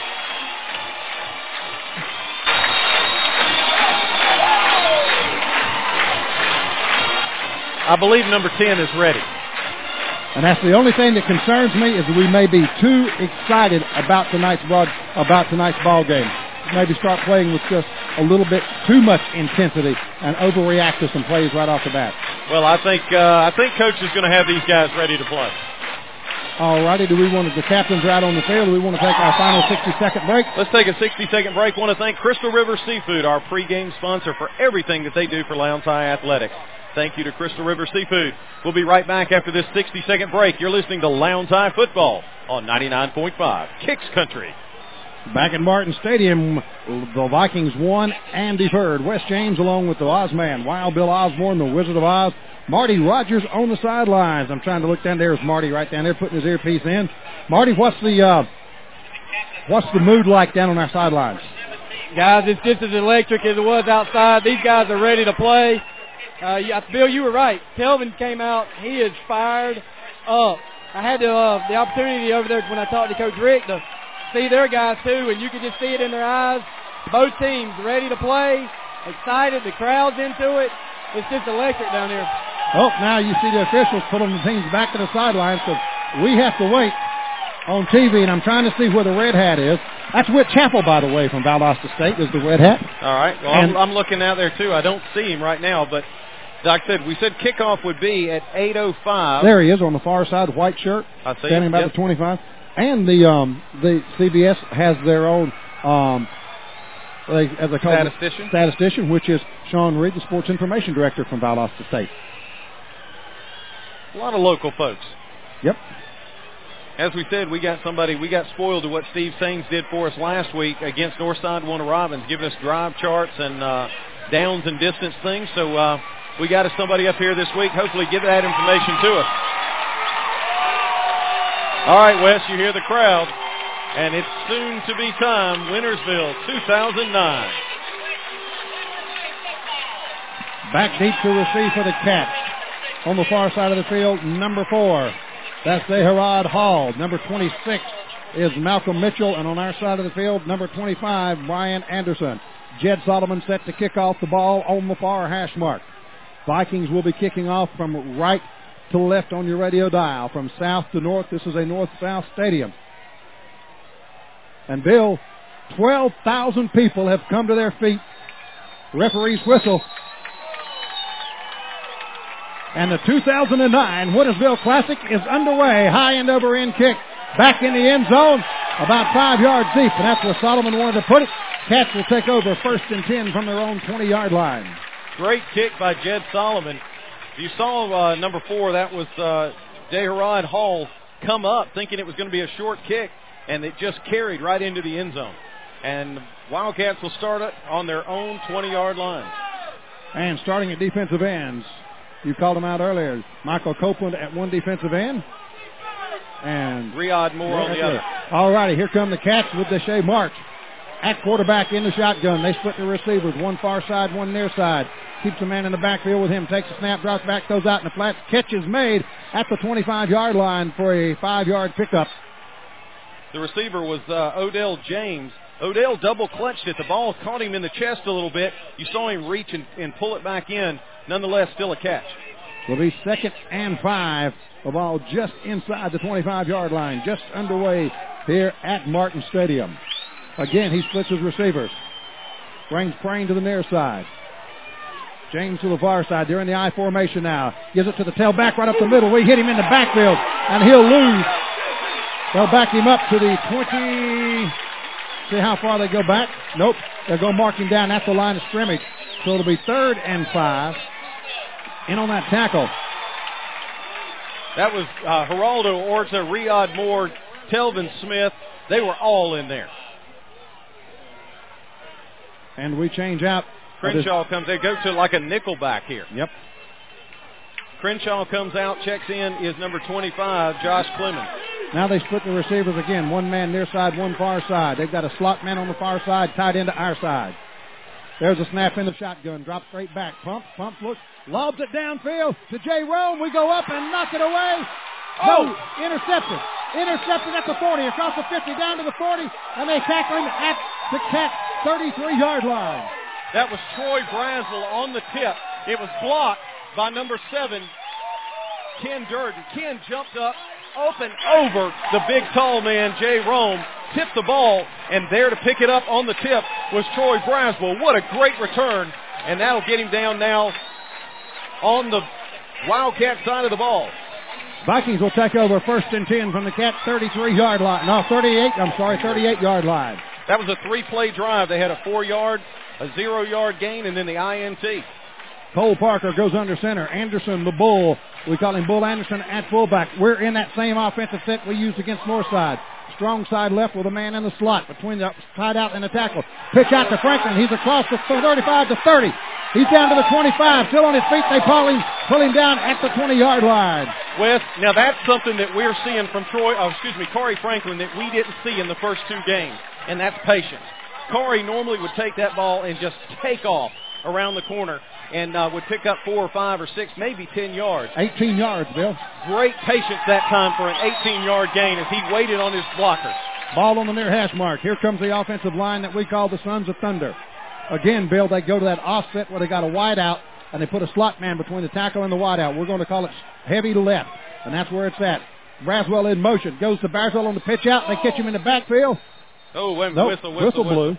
I believe number ten is ready. And that's the only thing that concerns me, is that we may be too excited about tonight's broad, about tonight's ball game. maybe start playing with just a little bit too much intensity and overreact to some plays right off the bat. Well, I think uh, I think Coach is going to have these guys ready to play. All righty, do we want to, the captains are out on the field, do we want to take our final sixty-second break? Let's take a sixty-second break. I want to thank Crystal River Seafood, our pregame sponsor, for everything that they do for Lowndes High Athletics. Thank you to Crystal River Seafood. We'll be right back after this sixty-second break. You're listening to Lowndes High Football on ninety-nine point five Kicks Country. Back at Martin Stadium, the Vikings won and deferred. Wes James along with the Ozman, Wild Bill Osborne, the Wizard of Oz. Marty Rogers on the sidelines. I'm trying to look down there. There's Marty right down there putting his earpiece in. Marty, what's the uh, what's the mood like down on our sidelines? Guys, it's just as electric as it was outside. These guys are ready to play. Uh, yeah, Bill, you were right. Telvin came out. He is fired up. I had the, uh, the opportunity over there when I talked to Coach Rick to see their guys too, and you could just see it in their eyes. Both teams ready to play, excited. The crowd's into it. It's just electric down here. Oh, now you see the officials pulling the teams back to the sidelines because we have to wait on T V, and I'm trying to see where the red hat is. That's Whit Chappell, by the way, from Valdosta State, is the red hat. All right. Well, I'm, I'm looking out there, too. I don't see him right now, but like I said, we said kickoff would be at eight oh five. There he is on the far side, white shirt, I see standing him. about Yep. the twenty-five. And the um, the C B S has their own, um, they, as they call Statistician. it, statistician, which is Sean Reed, the sports information director from Valdosta State. A lot of local folks. Yep. As we said, we got somebody, we got spoiled to what Steve Sains did for us last week against Northside Warner Robins, giving us drive charts and uh, downs and distance things. So uh, we got us somebody up here this week. Hopefully give that information to us. All right, Wes, you hear the crowd. And it's soon to be time, Wintersville two thousand nine. Back deep to receive for the Cats. On the far side of the field, number four. That's Zeharad Hall. Number twenty-six is Malcolm Mitchell. And on our side of the field, number twenty-five, Brian Anderson. Jed Solomon set to kick off the ball on the far hash mark. Vikings will be kicking off from right to left on your radio dial. From south to north, this is a north-south stadium. And Bill, twelve thousand people have come to their feet. Referee's whistle. And the two thousand nine Wintersville Classic is underway. High end over end kick. Back in the end zone. About five yards deep. And that's where Solomon wanted to put it. Cats will take over first and ten from their own twenty-yard line. Great kick by Jed Solomon. You saw uh, number four, that was uh, Zeharad Hall, come up thinking it was going to be a short kick, and it just carried right into the end zone. And Wildcats will start it on their own twenty-yard line. And starting at defensive ends, you called him out earlier. Michael Copeland at one defensive end. And Riyad Moore on the other. All righty, here come the Cats with Deshae March. At quarterback in the shotgun. They split the receivers. One far side, one near side. Keeps a man in the backfield with him. Takes a snap, drops back, goes out in the flats. Catch is made at the twenty-five-yard line for a five-yard pickup. The receiver was uh, Odell James. Odell double clutched it. The ball caught him in the chest a little bit. You saw him reach and, and pull it back in. Nonetheless, still a catch. Will be second and five. The ball just inside the twenty-five-yard line. Just underway here at Martin Stadium. Again, he splits his receivers. Brings Crane to the near side. James to the far side. They're in the I formation now. Gives it to the tailback right up the middle. We hit him in the backfield, and he'll lose. They'll back him up to the twenty. See how far they go back? Nope. They'll go mark him down at the line of scrimmage. So it'll be third and five. In on that tackle. That was uh, Geraldo Orta, Riyad Moore, Telvin Smith. They were all in there. And we change out. Crenshaw comes in. Go to like a nickel back here. Yep. Crenshaw comes out, checks in, is number twenty-five, Josh Clemens. Now they split the receivers again. One man near side, one far side. They've got a slot man on the far side tied into our side. There's a snap in the shotgun. Drop straight back. Pump, pump, look. Lobs it downfield to Jay Rome. We go up and knock it away. Oh, no, intercepted. Intercepted at the forty, across the fifty, down to the forty, and they tackle him at the Cat thirty-three-yard line. That was Troy Brazel on the tip. It was blocked by number seven, Ken Durden. Ken jumped up, up and over the big tall man, Jay Rome. tipped the ball, and there to pick it up on the tip was Troy Braswell. What a great return, and that'll get him down now on the Wildcat side of the ball. Vikings will take over first and ten from the Cat thirty-three-yard line. No, thirty-eight, I'm sorry, thirty-eight-yard line. That was a three-play drive. They had a four-yard, a zero-yard gain, and then the I N T. Cole Parker goes under center. Anderson, the Bull. We call him Bull Anderson at fullback. We're in that same offensive set we used against Northside. Strong side left with a man in the slot between the tied out and the tackle. Pitch out to Franklin. He's across the thirty-five to thirty. He's down to the twenty-five. Still on his feet. They pull him, pull him down at the twenty-yard line. Wes, now that's something that we're seeing from Troy, oh, excuse me, Corey Franklin that we didn't see in the first two games, and that's patience. Corey normally would take that ball and just take off around the corner and uh, would pick up four or five or six, maybe ten yards. eighteen yards, Bill. Great patience that time for an eighteen-yard gain as he waited on his blockers. Ball on the near hash mark. Here comes the offensive line that we call the Sons of Thunder. Again, Bill, they go to that offset where they got a wide out, and they put a slot man between the tackle and the wide out. We're going to call it heavy left, and that's where it's at. Braswell in motion. Goes to Braswell on the pitch out, and they catch him in the backfield. Oh, wait a minute. Nope. Whistle, whistle, whistle, whistle. blew.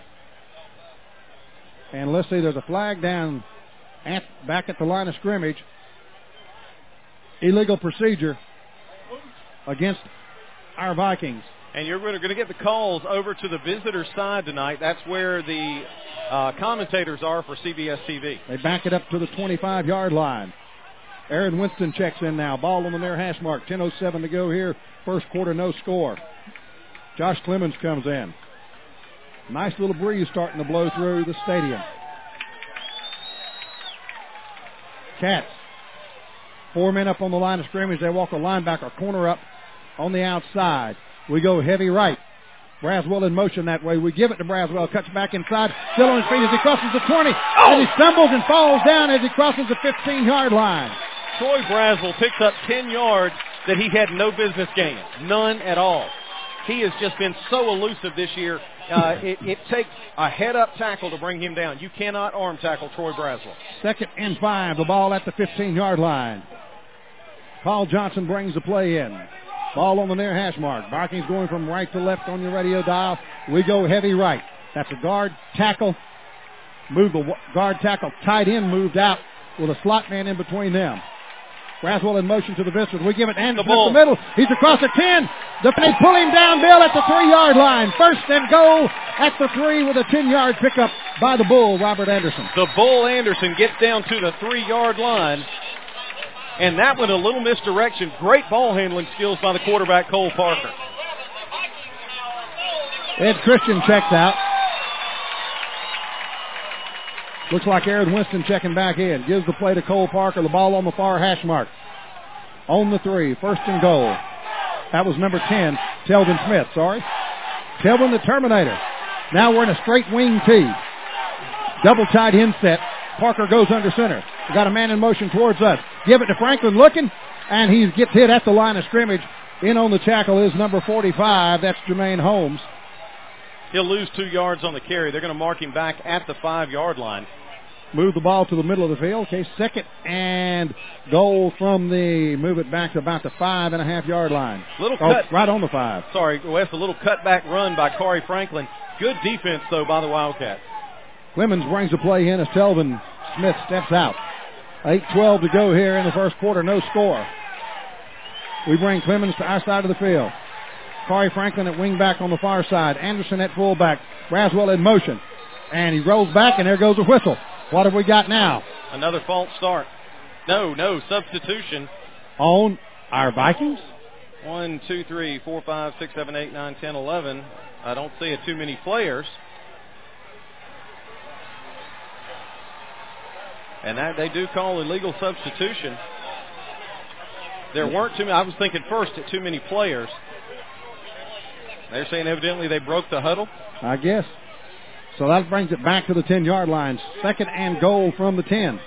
And let's see, there's a flag down at, back at the line of scrimmage. Illegal procedure against our Vikings. And you're going to get the calls over to the visitor side tonight. That's where the uh, commentators are for C B S T V. They back it up to the twenty-five-yard line. Aaron Winston checks in now. Ball on the near hash mark. ten oh seven to go here. First quarter, no score. Josh Clemens comes in. Nice little breeze starting to blow through the stadium. Cats. Four men up on the line of scrimmage. They walk a linebacker corner up on the outside. We go heavy right. Braswell in motion that way. We give it to Braswell. Cuts back inside. Still on his feet as he crosses the twenty. Oh! And he stumbles and falls down as he crosses the fifteen-yard line. Troy Braswell picks up ten yards that he had no business gaining. None at all. He has just been so elusive this year. Uh, it, it takes a head-up tackle to bring him down. You cannot arm tackle Troy Braswell. Second and five. The ball at the fifteen-yard line. Paul Johnson brings the play in. Ball on the near hash mark. Vikings going from right to left on your radio dial. We go heavy right. That's a guard tackle. Move the guard tackle. Tight end moved out with a slot man in between them. Braswell in motion to the visitors. We give it Anderson up the middle. He's across the ten. They pull him down, Bill, at the three-yard line. First and goal at the three with a ten-yard pickup by the Bull, Robert Anderson. The Bull Anderson gets down to the three-yard line. And that one, a little misdirection. Great ball handling skills by the quarterback, Cole Parker. Ed Christian checks out. Looks like Aaron Winston checking back in. Gives the play to Cole Parker. The ball on the far hash mark. On the three. First and goal. That was number ten, Telvin Smith. Sorry. Telvin the Terminator. Now we're in a straight wing tee. Double tight end set. Parker goes under center. We got a man in motion towards us. Give it to Franklin looking, and he gets hit at the line of scrimmage. In on the tackle is number forty-five. That's Jermaine Holmes. He'll lose two yards on the carry. They're going to mark him back at the five-yard line. Move the ball to the middle of the field. Okay, second and goal from the, move it back to about the five and a half yard line. Little oh, cut. Right on the five. Sorry, Wes, a little cutback run by Corey Franklin. Good defense, though, by the Wildcats. Clemens brings the play in as Telvin Smith steps out. eight twelve to go here in the first quarter. No score. We bring Clemens to our side of the field. Corey Franklin at wing back on the far side. Anderson at fullback. Braswell in motion. And he rolls back, and there goes a whistle. What have we got now? Another false start. No, no, substitution. On our Vikings? One, two, three, four, five, six, seven, eight, nine, ten, eleven. I don't see it too many players. And that they do call illegal substitution. There weren't too many. I was thinking first at too many players. They're saying evidently they broke the huddle. I guess. So that brings it back to the ten-yard line. Second and goal from the ten.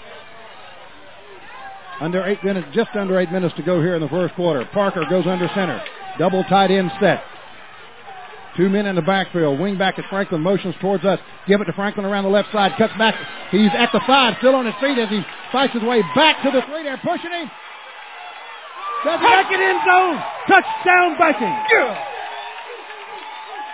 Under eight minutes, just under eight minutes to go here in the first quarter. Parker goes under center. Double tight end set. Two men in the backfield. Wing back at Franklin. Motions towards us. Give it to Franklin around the left side. Cuts back. He's at the five. Still on his feet as he fights his way back to the three. They're pushing him. The second end zone. Touchdown Vikings. Yeah.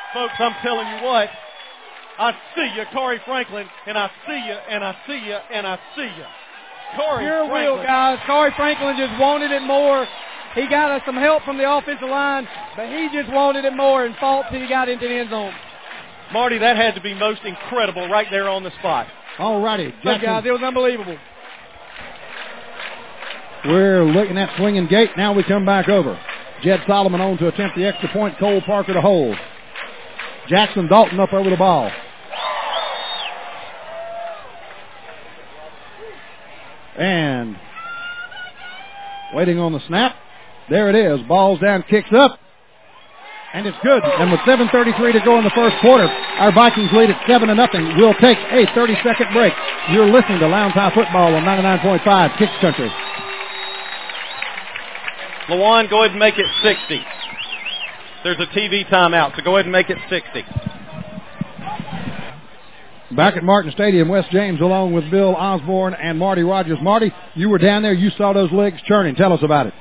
Folks, I'm telling you what, I see you, Corey Franklin, and I see you, and I see you, and I see you. Corey Pure Franklin. will, guys. Corey Franklin just wanted it more. He got us some help from the offensive line, but he just wanted it more and fought till he got into the end zone. Marty, that had to be most incredible right there on the spot. All righty. Look, guys, it was unbelievable. We're looking at swinging gate. Now we come back over. Jed Solomon on to attempt the extra point. Cole Parker to hold. Jackson Dalton up over the ball. And waiting on the snap. There it is. Ball's down, kicks up. And it's good. And with seven thirty-three to go in the first quarter, our Vikings lead at seven to nothing. We'll take a thirty-second break. You're listening to Lowndes High Football on ninety-nine point five Kicks Country. Lawan, go ahead and make it sixty. There's a T V timeout, so go ahead and make it sixty. Back at Martin Stadium, Wes James along with Bill Osborne and Marty Rogers. Marty, you were down there. You saw those legs churning. Tell us about it.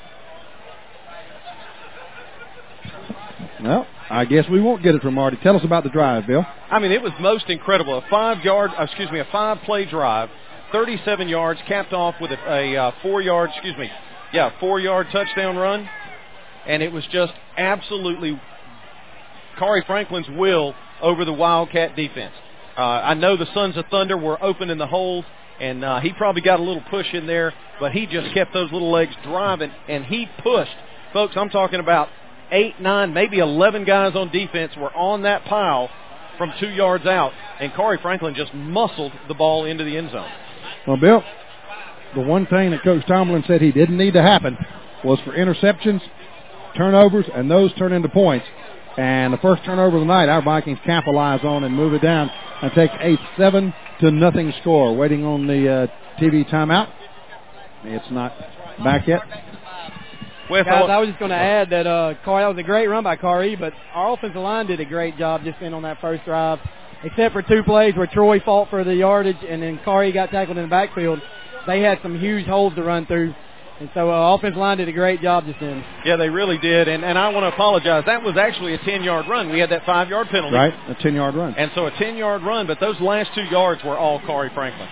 Well, I guess we won't get it from Marty. Tell us about the drive, Bill. I mean, it was most incredible. A five-yard, excuse me, a five-play drive, thirty-seven yards, capped off with a, a uh, four-yard, excuse me, yeah, four-yard touchdown run. And it was just absolutely Corey Franklin's will over the Wildcat defense. Uh, I know the Sons of Thunder were open in the holes, and uh, he probably got a little push in there, but he just kept those little legs driving, and he pushed. Folks, I'm talking about eight, nine, maybe eleven guys on defense were on that pile from two yards out, and Corey Franklin just muscled the ball into the end zone. Well, Bill, the one thing that Coach Tomlin said he didn't need to happen was for interceptions, turnovers, and those turn into points. And the first turnover of the night, our Vikings capitalize on and move it down and take a seven to nothing score. Waiting on the uh, T V timeout. It's not back yet. Guys, I was just going to add that uh, Corey, that was a great run by Corey, but our offensive line did a great job just in on that first drive, except for two plays where Troy fought for the yardage and then Corey got tackled in the backfield. They had some huge holes to run through. And so uh, offensive line did a great job just then. Yeah, they really did. And, and I want to apologize. That was actually a ten-yard run. We had that five-yard penalty. Right, a ten-yard run. And so a ten-yard run, but those last two yards were all Corey Franklin.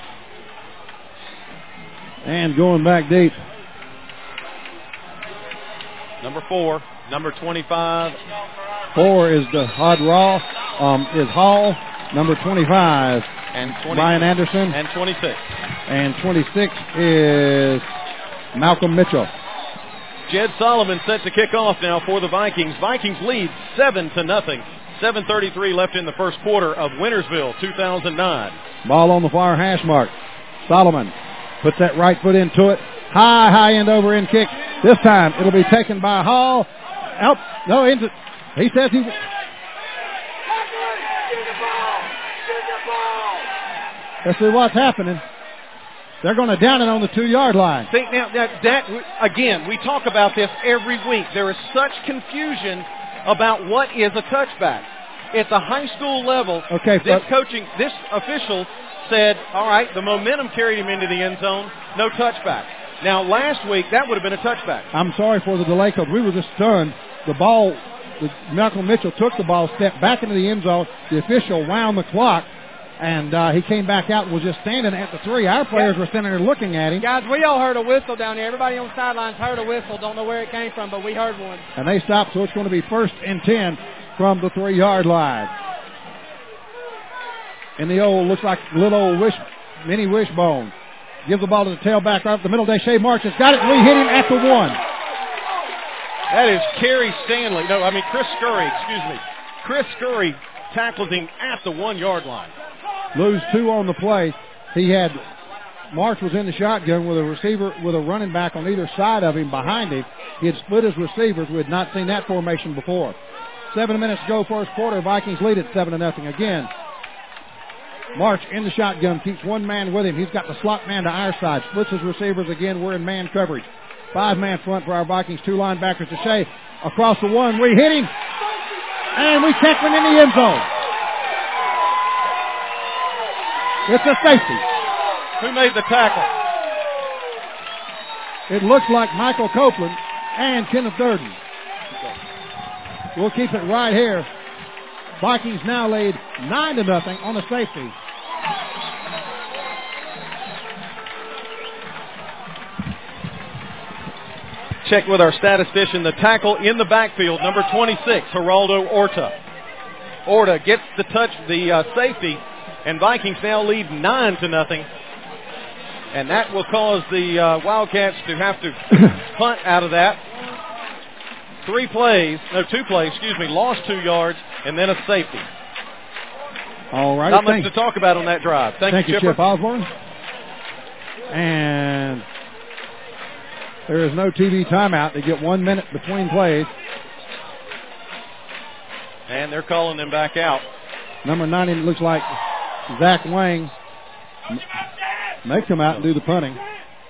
And going back deep. Number four, number twenty-five. Four is the Hod Raw, um, is Hall. Number twenty-five, and twenty, Brian Anderson. And twenty-six. And twenty-six is Malcolm Mitchell. Jed Solomon set to kick off now for the Vikings. Vikings lead seven to nothing. seven thirty-three left in the first quarter of Wintersville, two thousand nine. Ball on the far hash mark. Solomon puts that right foot into it. High, high end over end kick. This time it'll be taken by Hall. Out. No, into. He says he. Let's see what's happening. They're going to down it on the two-yard line. See, now, that, that, again, we talk about this every week. There is such confusion about what is a touchback. At the high school level, okay, this coaching, this official said, all right, the momentum carried him into the end zone, no touchback. Now, last week, that would have been a touchback. I'm sorry for the delay because we were just stunned. The ball, the, Malcolm Mitchell took the ball, stepped back into the end zone. The official wound the clock. And uh, he came back out and was just standing at the three. Our players were standing there looking at him. Guys, we all heard a whistle down there. Everybody on the sidelines heard a whistle. Don't know where it came from, but we heard one. And they stopped, so it's going to be first and ten from the three-yard line. And the old, looks like little old wish, mini wishbone. Gives the ball to the tailback right up the middle. Deshae March has got it. We hit him at the one. That is Kerry Stanley. No, I mean Chris Scurry, excuse me. Chris Scurry tackles him at the one-yard line. Lose two on the play. He had, March was in the shotgun with a receiver, with a running back on either side of him behind him. He had split his receivers. We had not seen that formation before. Seven minutes to go first quarter. Vikings lead at seven to nothing again. March in the shotgun, keeps one man with him. He's got the slot man to our side. Splits his receivers again. We're in man coverage. Five-man front for our Vikings. Two linebackers. Deshae across the one. We hit him. And we catch him in the end zone. It's a safety. Who made the tackle? It looks like Michael Copeland and Kenneth Durden. We'll keep it right here Vikings now lead nine to nothing on the safety. Check with our statistician. The tackle in the backfield, number twenty-six, Geraldo Orta. Orta gets the touch, the uh, safety, and Vikings now lead nine to nothing. And that will cause the uh, Wildcats to have to punt out of that. Three plays, no, two plays, excuse me, lost two yards, and then a safety. All right. Not much to talk about on that drive. Thank, Thank you, you, Chipper. Chip Osborne. And there is no T V timeout. They get one minute between plays. And they're calling them back out. Number ninety looks like Zach Wang may come out and do the punting.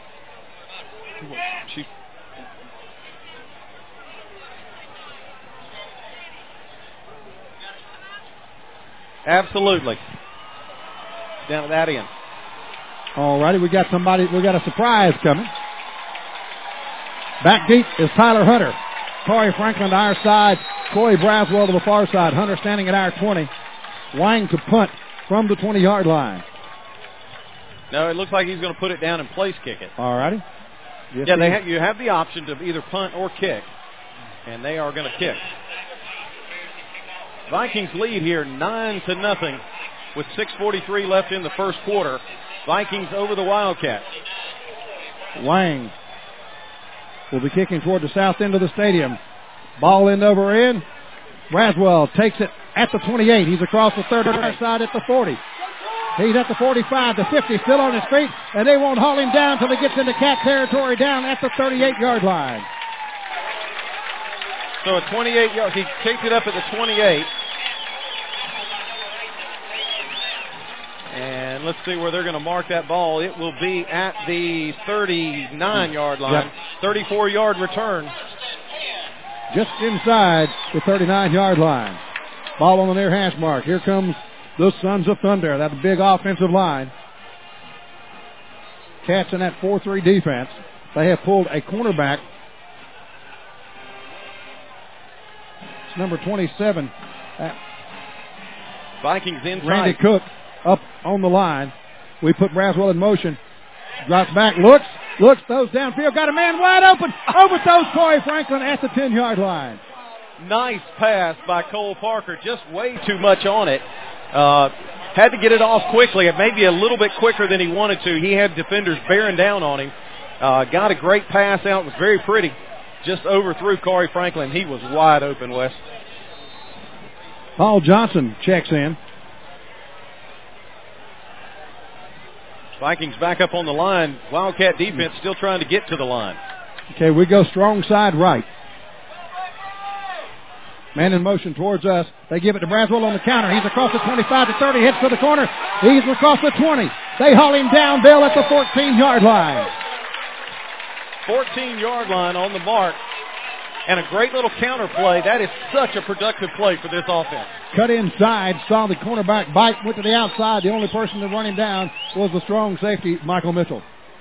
She Absolutely. Down at that end. All righty, we got somebody, we got a surprise coming. Back deep is Tyler Hunter. Corey Franklin to our side. Corey Braswell to the far side. Hunter standing at our twenty. Wang to punt from the twenty-yard line. No, it looks like he's going to put it down and place kick it. All righty. Yes, yeah, they have, you have the option to either punt or kick, and they are going to kick. Vikings lead here nine to nothing with six forty-three left in the first quarter. Vikings over the Wildcats. Wang will be kicking toward the south end of the stadium. Ball end over end. Braswell takes it at the twenty-eight. He's across the third side at the forty. He's at the forty-five, the fifty, still on his feet, and they won't haul him down until he gets into Cat territory down at the thirty-eight-yard line. So a twenty-eight yard, he kicked it up at the twenty-eight. And let's see where they're going to mark that ball. It will be at the thirty-nine-yard line. Yep. thirty-four-yard return. Just inside the thirty-nine-yard line. Ball on the near hash mark. Here comes the Sons of Thunder. That big offensive line. Cats in that four three defense. They have pulled a cornerback. It's number twenty-seven. Vikings inside. Randy Cook up on the line. We put Braswell in motion. Drops back, looks, looks, throws downfield. Got a man wide open. Overthrows Corey Franklin at the ten-yard line. Nice pass by Cole Parker. Just way too much on it. Uh, had to get it off quickly. Maybe a little bit quicker than he wanted to. He had defenders bearing down on him. Uh, got a great pass out. It was very pretty. Just overthrew Corey Franklin. He was wide open, Wes. Paul Johnson checks in. Vikings back up on the line. Wildcat defense still trying to get to the line. Okay, we go strong side right. Man in motion towards us. They give it to Braswell on the counter. He's across the twenty-five to thirty. Hits to the corner. He's across the twenty. They haul him down, Bill, at the fourteen-yard line. fourteen-yard line on the mark. And a great little counter play. That is such a productive play for this offense. Cut inside, saw the cornerback bite, went to the outside. The only person to run him down was the strong safety, Michael Mitchell.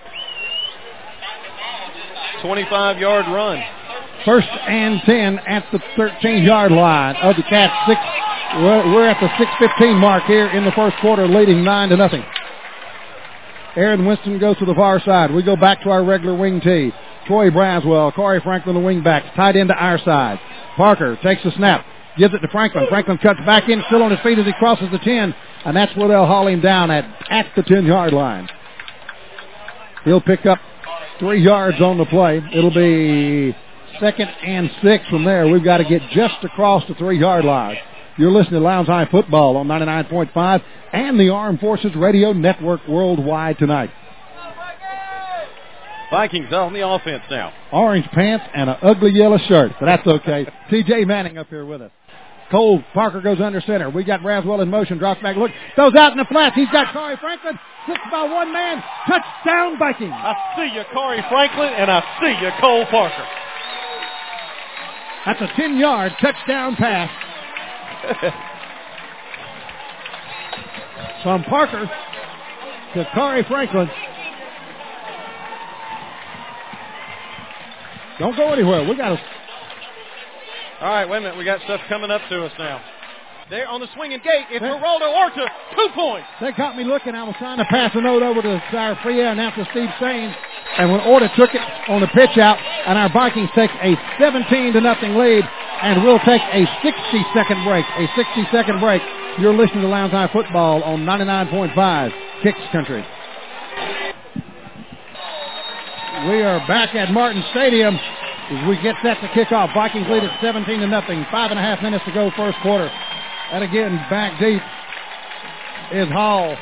twenty-five-yard run. First and ten at the thirteen-yard line of the Cats. Six, we're, we're at the six fifteen mark here in the first quarter, leading nine to nothing. Aaron Winston goes to the far side. We go back to our regular wing tee. Troy Braswell, Corey Franklin, the wing backs, tied into our side. Parker takes the snap, gives it to Franklin. Franklin cuts back in, still on his feet as he crosses the ten, and that's where they'll haul him down at, at the ten-yard line. He'll pick up three yards on the play. It'll be second and six from there. We've got to get just across the three-yard line. You're listening to Lowndes High Football on ninety-nine point five and the Armed Forces Radio Network worldwide tonight. Vikings on the offense now. Orange pants and an ugly yellow shirt, but that's okay. T J Manning up here with us. Cole Parker goes under center. We got Braswell in motion. Drops back, look, throws out in the flats. He's got Corey Franklin. Slipped by one man. Touchdown, Vikings. I see you, Corey Franklin, and I see you, Cole Parker. That's a ten-yard touchdown pass. From Parker to Corey Franklin. Don't go anywhere. We got to. All right, wait a minute. We got stuff coming up to us now. There on the swinging gate, it's Geraldo Orta, two points. They caught me looking. I was trying to pass a note over to our free announcer, Steve Sains, and when Orta took it on the pitch out, and our Vikings take a seventeen to nothing lead, and we'll take a sixty-second break. A sixty-second break. You're listening to Lowndes High Football on ninety-nine point five Kicks Country. We are back at Martin Stadium as we get set to kick off. Vikings lead at seventeen to nothing. Five and a half minutes to go first quarter. And again, back deep is Hall.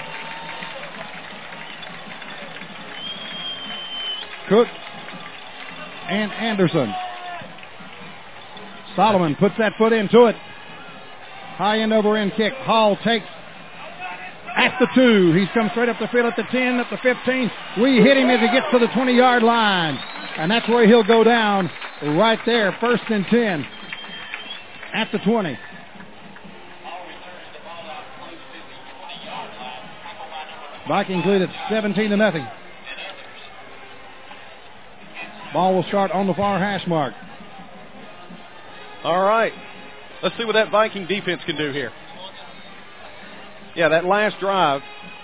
Cook and Anderson. Solomon puts that foot into it. High end over end kick. Hall takes at the two. He's come straight up the field at the ten, at the fifteen. We hit him as he gets to the twenty-yard line. And that's where he'll go down right there. First and ten at the twenty. Vikings lead at seventeen to nothing. Ball will start on the far hash mark. All right. Let's see what that Viking defense can do here. Yeah, that last drive.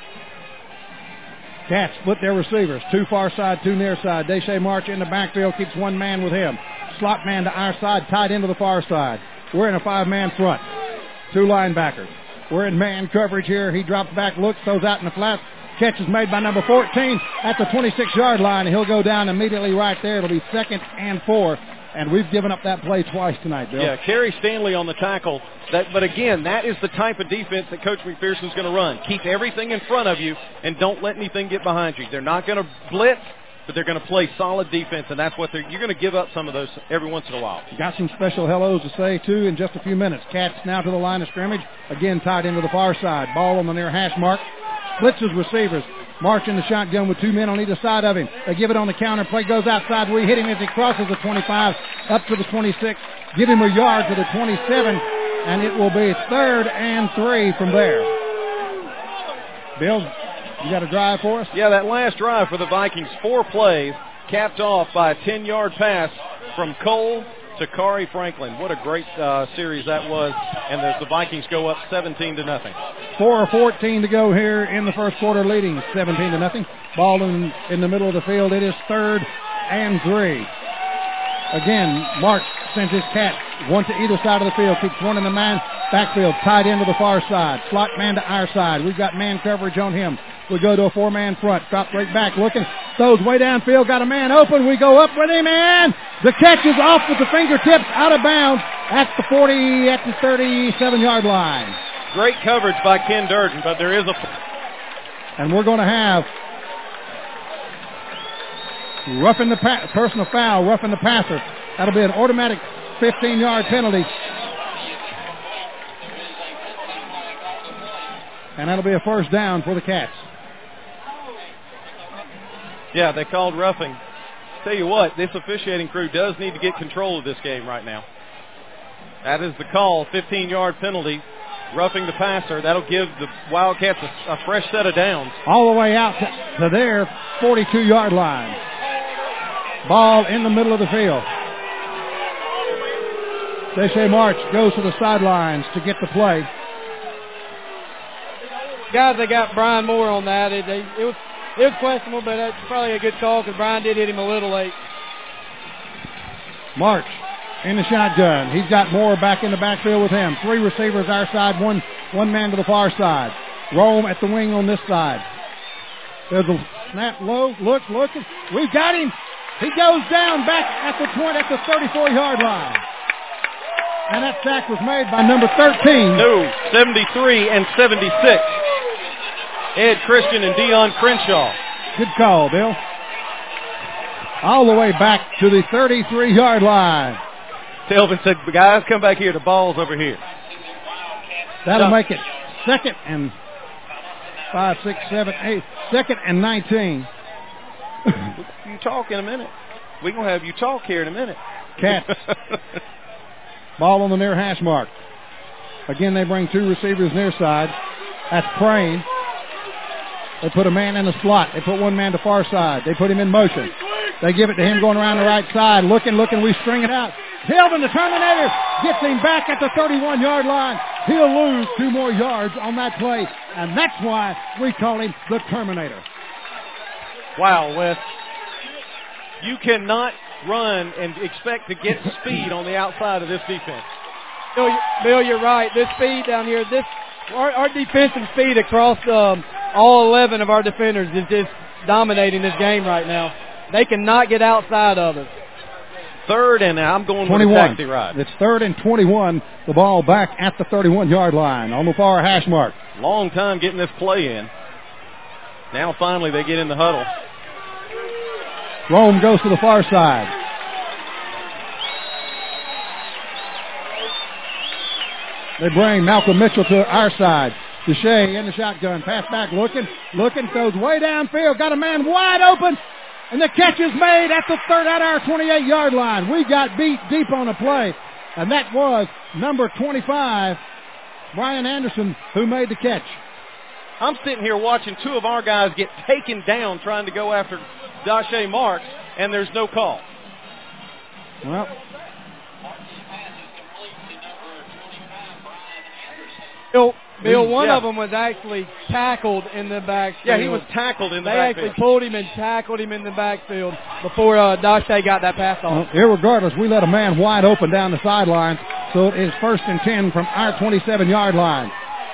Cats split their receivers. Two far side, two near side. Deshae March in the backfield, keeps one man with him. Slot man to our side, tied into the far side. We're in a five-man front. Two linebackers. We're in man coverage here. He drops back, looks, throws out in the flat. Catch is made by number fourteen at the twenty-six-yard line. He'll go down immediately right there. It'll be second and four. And we've given up that play twice tonight, Bill. Yeah, Kerry Stanley on the tackle. That, but again, that is the type of defense that Coach McPherson's going to run. Keep everything in front of you and don't let anything get behind you. They're not going to blitz, but they're going to play solid defense, and that's what they're, you're going to give up some of those every once in a while. Got some special hellos to say, too, in just a few minutes. Cats now to the line of scrimmage. Again, tied into the far side. Ball on the near hash mark. Splits his receivers. March in the shotgun with two men on either side of him. They give it on the counter. Play goes outside. We hit him as he crosses the twenty-five up to the twenty-six. Give him a yard to the twenty-seven, and it will be third and three from there. Bill, you got a drive for us? Yeah, that last drive for the Vikings, four plays, capped off by a ten-yard pass from Cole to Kari Franklin. What a great uh, series that was, and the, the Vikings go up seventeen to nothing. four fourteen to go here in the first quarter, leading seventeen to nothing. Ball in, in the middle of the field. It is third and three. Again, March sends his cat one to either side of the field, keeps one in the man backfield, tied into the far side. Slot man to our side. We've got man coverage on him. We go to a four-man front. Drop right back, looking. Throws way downfield. Got a man open. We go up with him, and the catch is off with the fingertips, out of bounds at the forty, at the thirty-seven-yard line. Great coverage by Ken Durden, but there is a... And we're going to have roughing the pa- personal foul, roughing the passer. That'll be an automatic fifteen-yard penalty. And that'll be a first down for the Cats. Yeah, they called roughing. Tell you what, this officiating crew does need to get control of this game right now. That is the call, fifteen-yard penalty, roughing the passer. That'll give the Wildcats a, a fresh set of downs. All the way out to, to their forty-two-yard line. Ball in the middle of the field. Deshae March goes to the sidelines to get the play. Guys, they got Brian Moore on that. It, they, it was it was questionable, but that's probably a good call because Brian did hit him a little late. March in the shotgun. He's got Moore back in the backfield with him. Three receivers our side, one one man to the far side. Rome at the wing on this side. There's a snap low. Look, look. We've got him. He goes down back at the twenty, at the thirty-four-yard line. And that sack was made by number thirteen. No, seventy-three and seventy-six. Ed Christian and Dion Crenshaw. Good call, Bill. All the way back to the thirty-three-yard line. Telvin said, guys, come back here. The ball's over here. That'll Stop. make it second and five, six, seven, eight. Second and nineteen. You talk in a minute. We're going to have you talk here in a minute. Cats. Ball on the near hash mark. Again, they bring two receivers near side. That's Crane. They put a man in the slot. They put one man to far side. They put him in motion. They give it to him going around the right side. Looking, looking. We string it out. Telvin, the Terminator, gets him back at the thirty-one-yard line. He'll lose two more yards on that play, and that's why we call him the Terminator. Wow, Wes. You cannot run and expect to get speed on the outside of this defense. Bill, Bill, you're right. This speed down here, this our, our defensive speed across um, all eleven of our defenders is just dominating this game right now. They cannot get outside of us. Third, and I'm going twenty-one. with a taxi ride. It's third and twenty-one. The ball back at the thirty-one-yard line on the far hash mark. Long time getting this play in. Now finally they get in the huddle. Rome goes to the far side. They bring Malcolm Mitchell to our side. Deshae in the shotgun. Pass back looking. Looking. Goes way downfield. Got a man wide open. And the catch is made at the third at our twenty-eight-yard line. We got beat deep on a play. And that was number twenty-five, Brian Anderson, who made the catch. I'm sitting here watching two of our guys get taken down trying to go after Dashae Marks, and there's no call. Well, Bill, Bill one yeah. of them was actually tackled in the backfield. Yeah, he was tackled in the they backfield. They actually pulled him and tackled him in the backfield before uh, Dashae got that pass off. Well, irregardless, we let a man wide open down the sideline, so it is first and ten from our twenty-seven-yard line.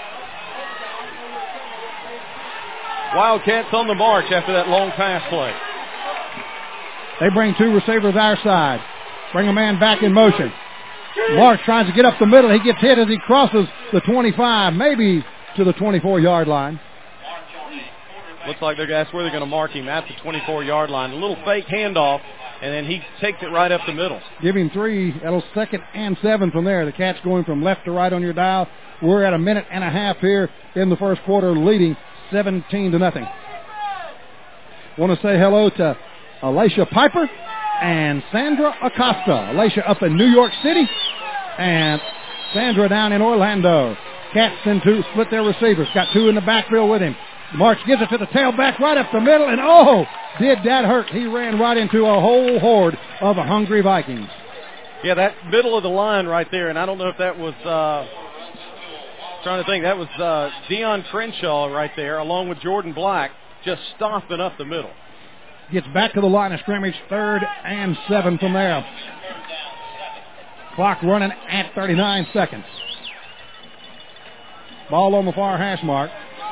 Wildcats on the march after that long pass play. They bring two receivers our side. Bring a man back in motion. Marks tries to get up the middle. He gets hit as he crosses the twenty-five, maybe to the twenty-four-yard line. Looks like they're, that's where they're going to mark him, at the twenty-four-yard line. A little fake handoff, and then he takes it right up the middle. Give him three. That'll second and seven from there. The Cats going from left to right on your dial. We're at a minute and a half here in the first quarter, leading seventeen to nothing. Want to say hello to Alicia Piper and Sandra Acosta. Alicia up in New York City and Sandra down in Orlando. Cats in two, split their receivers. Got two in the backfield with him. March gives it to the tailback right up the middle, and oh, did that hurt. He ran right into a whole horde of hungry Vikings. Yeah, that middle of the line right there, and I don't know if that was, uh, trying to think, that was uh, Dion Crenshaw right there, along with Jordan Black, just stomping up the middle. Gets back to the line of scrimmage, third and seven from there. Clock running at thirty-nine seconds. Ball on the far hash mark.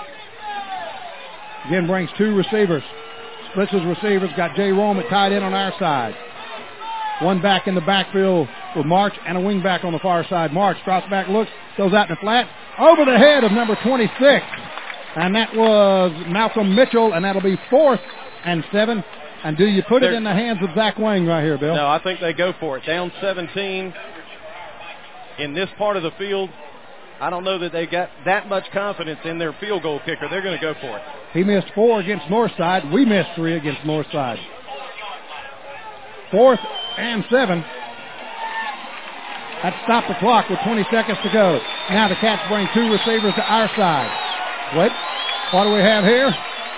Again brings two receivers. Splits his receivers. Got Jay Rome at tight end on our side. One back in the backfield with March and a wing back on the far side. March drops back, looks, goes out in the flat. Over the head of number twenty-six. And that was Malcolm Mitchell, and that'll be fourth and seven. And do you put They're, it in the hands of Zach Wang right here, Bill? No, I think they go for it. Down seventeen in this part of the field. I don't know that they got that much confidence in their field goal kicker. They're going to go for it. He missed four against Northside. We missed three against Northside. Fourth and seven. That stopped the clock with twenty seconds to go. Now the Cats bring two receivers to our side. Wait, what do we have here?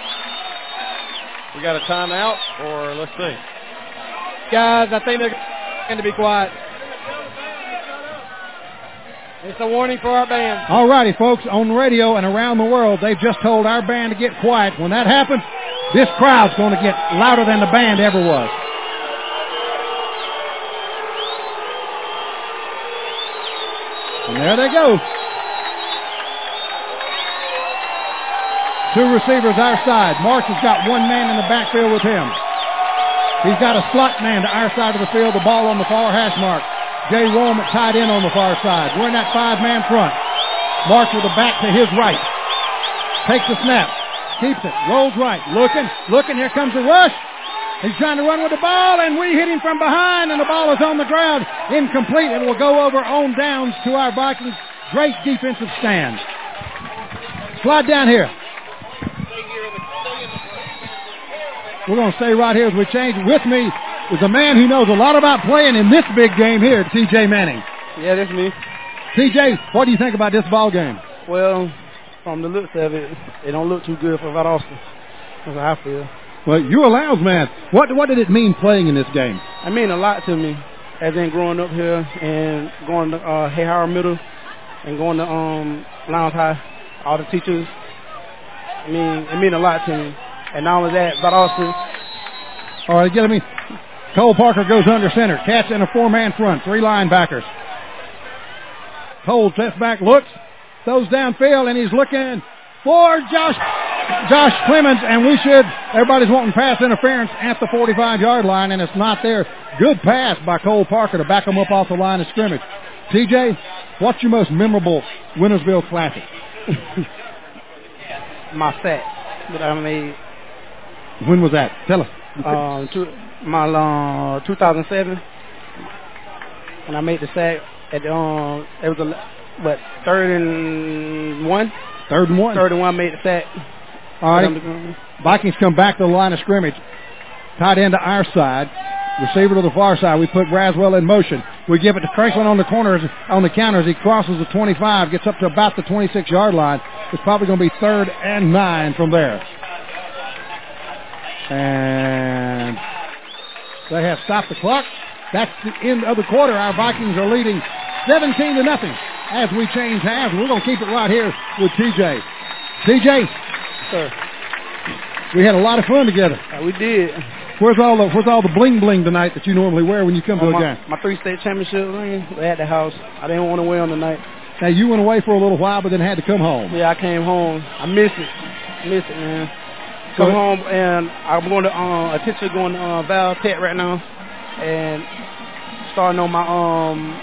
We got a timeout, or let's see. Guys, I think they're going to be quiet. It's a warning for our band. All righty, folks, on the radio and around the world, they've just told our band to get quiet. When that happens, this crowd's going to get louder than the band ever was. And there they go. Two receivers our side. March has got one man in the backfield with him. He's got a slot man to our side of the field, the ball on the far hash mark. Jay Rome at tight end on the far side. We're in that five-man front. March with the back to his right. Takes the snap. Keeps it. Rolls right. Looking. Looking. Here comes the rush. He's trying to run with the ball, and we hit him from behind, and the ball is on the ground. Incomplete. It will go over on downs to our Vikings. Great defensive stand. Slide down here. We're going to stay right here as we change. With me is a man who knows a lot about playing in this big game here, T J Manning. Yeah, that's me. T J, what do you think about this ball game? Well, from the looks of it, it don't look too good for Valdosta. That's how I feel. Well, you're a Lowndes man. What what did it mean playing in this game? It mean a lot to me, as in growing up here and going to uh, Hay Howard Middle and going to um, Lowndes High, all the teachers, I mean, it mean a lot to me. And not only that, but also... All right, get me. Cole Parker goes under center. Cats in a four-man front. Three linebackers. Cole steps back, looks, throws downfield, and he's looking for Josh Josh Clemens, and we should, everybody's wanting pass interference at the forty-five-yard line, and it's not there. Good pass by Cole Parker to back him up off the line of scrimmage. T J, what's your most memorable Wintersville Classic? My sack that I made. When was that? Tell us. Um, two, my uh, two thousand seven, when I made the sack at the, um, it was a what third and one. Third and one. Third and one made the sack. All right. Vikings come back to the line of scrimmage. Tight end to our side. Receiver to the far side. We put Braswell in motion. We give it to Franklin on the corners, on the counters. He crosses the twenty-five, gets up to about the twenty-six-yard line. It's probably going to be third and nine from there. And they have stopped the clock. That's the end of the quarter. Our Vikings are leading seventeen to nothing as we change halves. We're going to keep it right here with T J. T J, sir, we had a lot of fun together. Uh, we did. Where's all the Where's all the bling bling tonight that you normally wear when you come to oh, a my, game? My three state championship ring. They at the house. I didn't want to wear them tonight. Now you went away for a little while, but then had to come home. Yeah, I came home. I miss it. I miss it, man. Come home, and I'm going to uh, attention going to uh, Val Tech right now, and starting on my um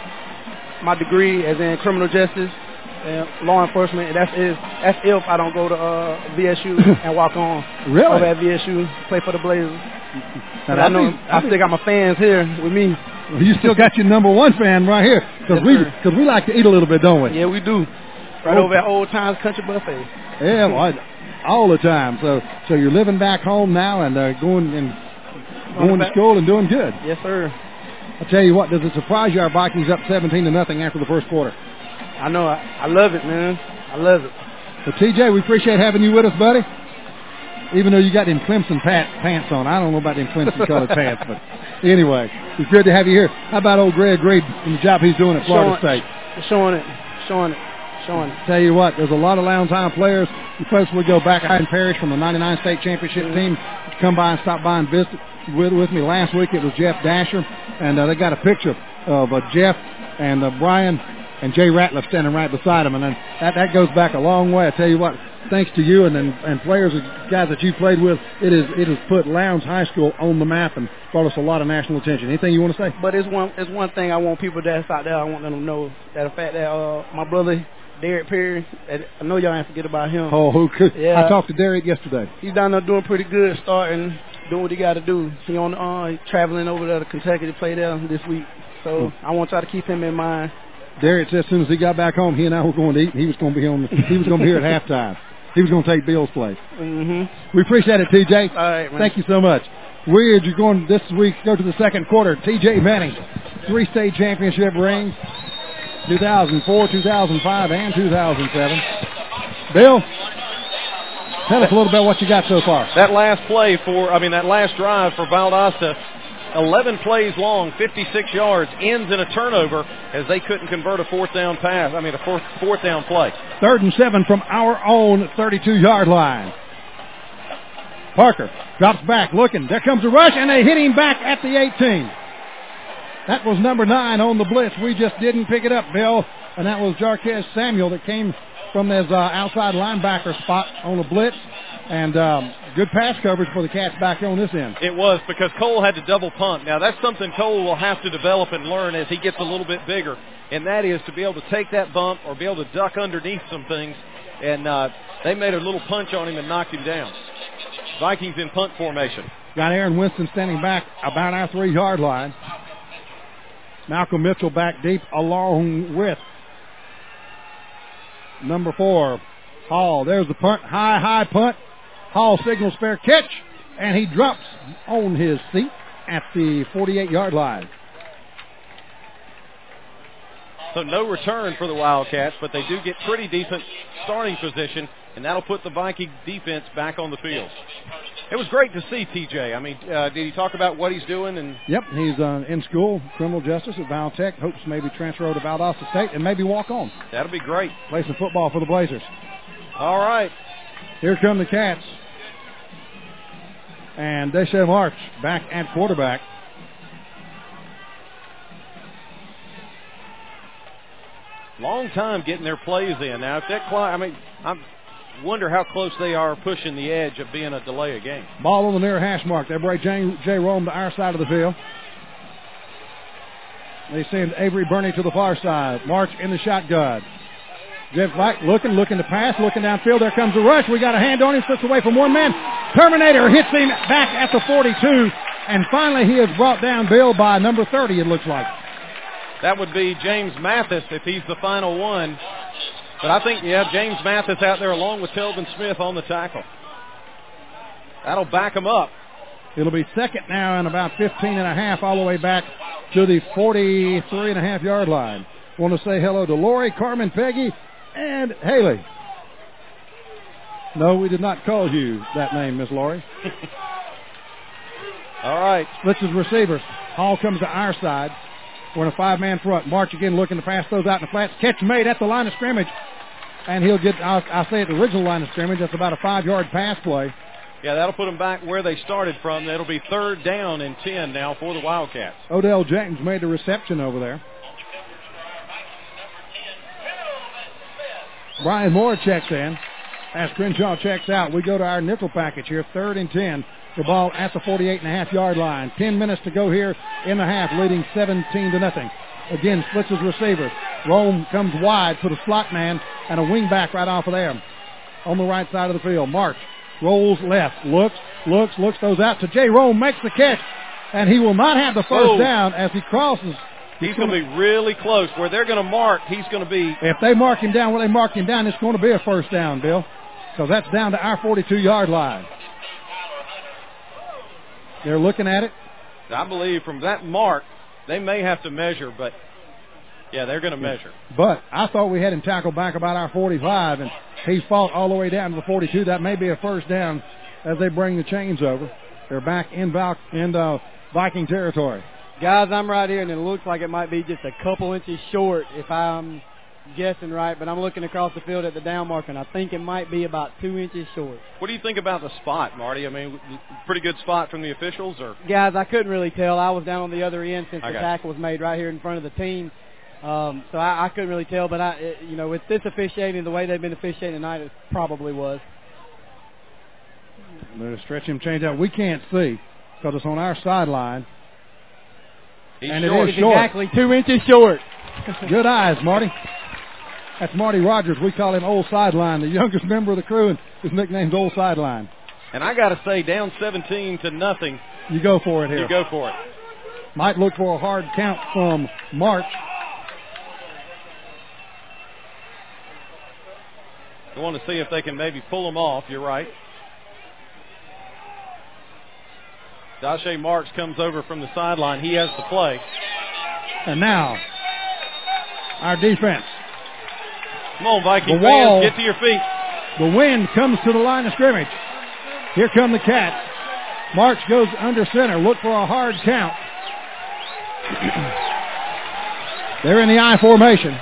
my degree as in criminal justice and law enforcement. And that's if that's if I don't go to uh, V S U and walk on. Really? Over at V S U, play for the Blazers. Now, I know be, I still got my fans here with me. Well, you still got your number one fan right here, because yes, we because we like to eat a little bit, don't we? Yeah, we do. Right oh. over at Old Times Country Buffet. Yeah, well, I, all the time. So, so you're living back home now and uh, going and going to school and doing good. Yes, sir. I tell you what, does it surprise you our Vikings up seventeen to nothing after the first quarter? I know. I, I love it, man. I love it. So, T J, we appreciate having you with us, buddy. Even though you got them Clemson pat, pants on. I don't know about them Clemson-colored pants, but anyway, it's good to have you here. How about old Greg Reed and the job he's doing at Florida showing, State? Showing it. Showing it. Showing it. Tell you what, there's a lot of Lowndes High players. You folks will go back. I Parrish from the ninety-nine state championship mm-hmm. team come by and stop by and visit with, with me last week. It was Jeff Dasher, and uh, they got a picture of uh, Jeff and uh, Brian and Jay Ratliff standing right beside him, and then that, that goes back a long way. I tell you what, thanks to you and, and and players, guys that you played with, it is it has put Lowndes High School on the map and brought us a lot of national attention. Anything you want to say? But it's one it's one thing I want people that's out there. I want them to know that the fact that uh, my brother Derek Perry, I know y'all ain't forget about him. Oh, who could? Yeah, I talked to Derek yesterday. He's down there doing pretty good, starting doing what he got to do. He on uh, he's traveling over there to Kentucky to play there this week. So hmm. I want y'all to keep him in mind. Derek said as soon as he got back home, he and I were going to eat, and he was going to be on. He was going to be here at halftime. He was going to take Bill's place. Mm-hmm. We appreciate it, T J. All right, man. Thank you so much. We're you're going this week. Go to the second quarter. T J Manning, three state championship rings, two thousand four, two thousand five, and two thousand seven. Bill, tell us a little bit what you got so far. That last play for, I mean, that last drive for Valdosta, eleven plays long, fifty-six yards, ends in a turnover as they couldn't convert a fourth down pass. I mean, a fourth, fourth down play. Third and seven from our own thirty-two-yard line. Parker drops back, looking. There comes a rush, and they hit him back at the eighteen. That was number nine on the blitz. We just didn't pick it up, Bill. And that was Jarquez Samuel that came from his uh, outside linebacker spot on the blitz. And um, good pass coverage for the Cats back on this end. It was, because Cole had to double punt. Now, that's something Cole will have to develop and learn as he gets a little bit bigger, and that is to be able to take that bump or be able to duck underneath some things. And uh, they made a little punch on him and knocked him down. Vikings in punt formation. Got Aaron Winston standing back about our three-yard line. Malcolm Mitchell back deep along with number four, Hall. There's the punt, high, high punt. Hall signals fair catch, and he drops on his seat at the forty-eight-yard line. So no return for the Wildcats, but they do get pretty decent starting position and that'll put the Viking defense back on the field. It was great to see T J. I mean, uh, did he talk about what he's doing? And Yep, he's uh, in school, criminal justice at Valtech. Hopes maybe transfer over to Valdosta State and maybe walk on. That'll be great. Play some football for the Blazers. All right. Here come the Cats. And Deshae March back at quarterback. Long time getting their plays in. Now, if that clock, I mean, I wonder how close they are pushing the edge of being a delay of game. Ball on the near hash mark. They break Jay, Jay Rome to our side of the field. They send Avery Burney to the far side. March in the shotgun. Jeff White looking, looking to pass, looking downfield. There comes the rush. We got a hand on him. Slips away from one man. Terminator hits him back at the forty-two. And finally he is brought down, Bill, by number thirty, it looks like. That would be James Mathis if he's the final one. But I think, yeah, James Mathis out there along with Telvin Smith on the tackle. That'll back him up. It'll be second now and about fifteen and a half all the way back to the forty-three and a half yard line. Want to say hello to Lori, Carmen, Peggy, and Haley. No, we did not call you that name, Miss Lori. All right. Splits his receivers. Hall comes to our side. We're in a five-man front. March again looking to pass those out in the flats. Catch made at the line of scrimmage. And he'll get, I'll, I'll say at the original line of scrimmage, that's about a five-yard pass play. Yeah, that'll put them back where they started from. That'll be third down and ten now for the Wildcats. Odell James made the reception over there. Brian Moore checks in. As Crenshaw checks out, we go to our nickel package here, third and ten. The ball at the forty-eight and a half yard line. Ten minutes to go here in the half, leading seventeen to nothing. Again, splits his receivers. Rome comes wide, put a slot man and a wing back right off of there. On the right side of the field, March rolls left, looks, looks, looks, those out to Jay Rome, makes the catch, and he will not have the first oh. down as he crosses. He's going to be really close. Where they're going to mark, he's going to be. If they mark him down where they mark him down, it's going to be a first down, Bill. So that's down to our forty-two yard line. They're looking at it. I believe from that mark, they may have to measure, but, yeah, they're going to measure. But I thought we had him tackled back about our forty-five, and he fought all the way down to the forty-two. That may be a first down as they bring the chains over. They're back in, Val- in uh, Viking territory. Guys, I'm right here, and it looks like it might be just a couple inches short if I'm guessing right, but I'm looking across the field at the down marker, and I think it might be about two inches short. What do you think about the spot, Marty? I mean, pretty good spot from the officials? Or Guys, I couldn't really tell. I was down on the other end since I the tackle was made right here in front of the team. Um, so I, I couldn't really tell, but, I, it, you know, with this officiating, the way they've been officiating tonight, it probably was. They're going to stretch him, change out. We can't see because it's on our sideline. He's and short. it is short. Exactly two inches short. Good eyes, Marty. That's Marty Rogers. We call him Old Sideline, the youngest member of the crew, and his nickname's Old Sideline. And I got to say, down seventeen to nothing. You go for it here. You go for it. Might look for a hard count from March. I want to see if they can maybe pull them off. You're right. Dashae Marks comes over from the sideline. He has the play. And now, our defense. Come on, Viking The wall, fans, get to your feet. The wind comes to the line of scrimmage. Here come the Cats. March goes under center. Look for a hard count. They're in the I formation.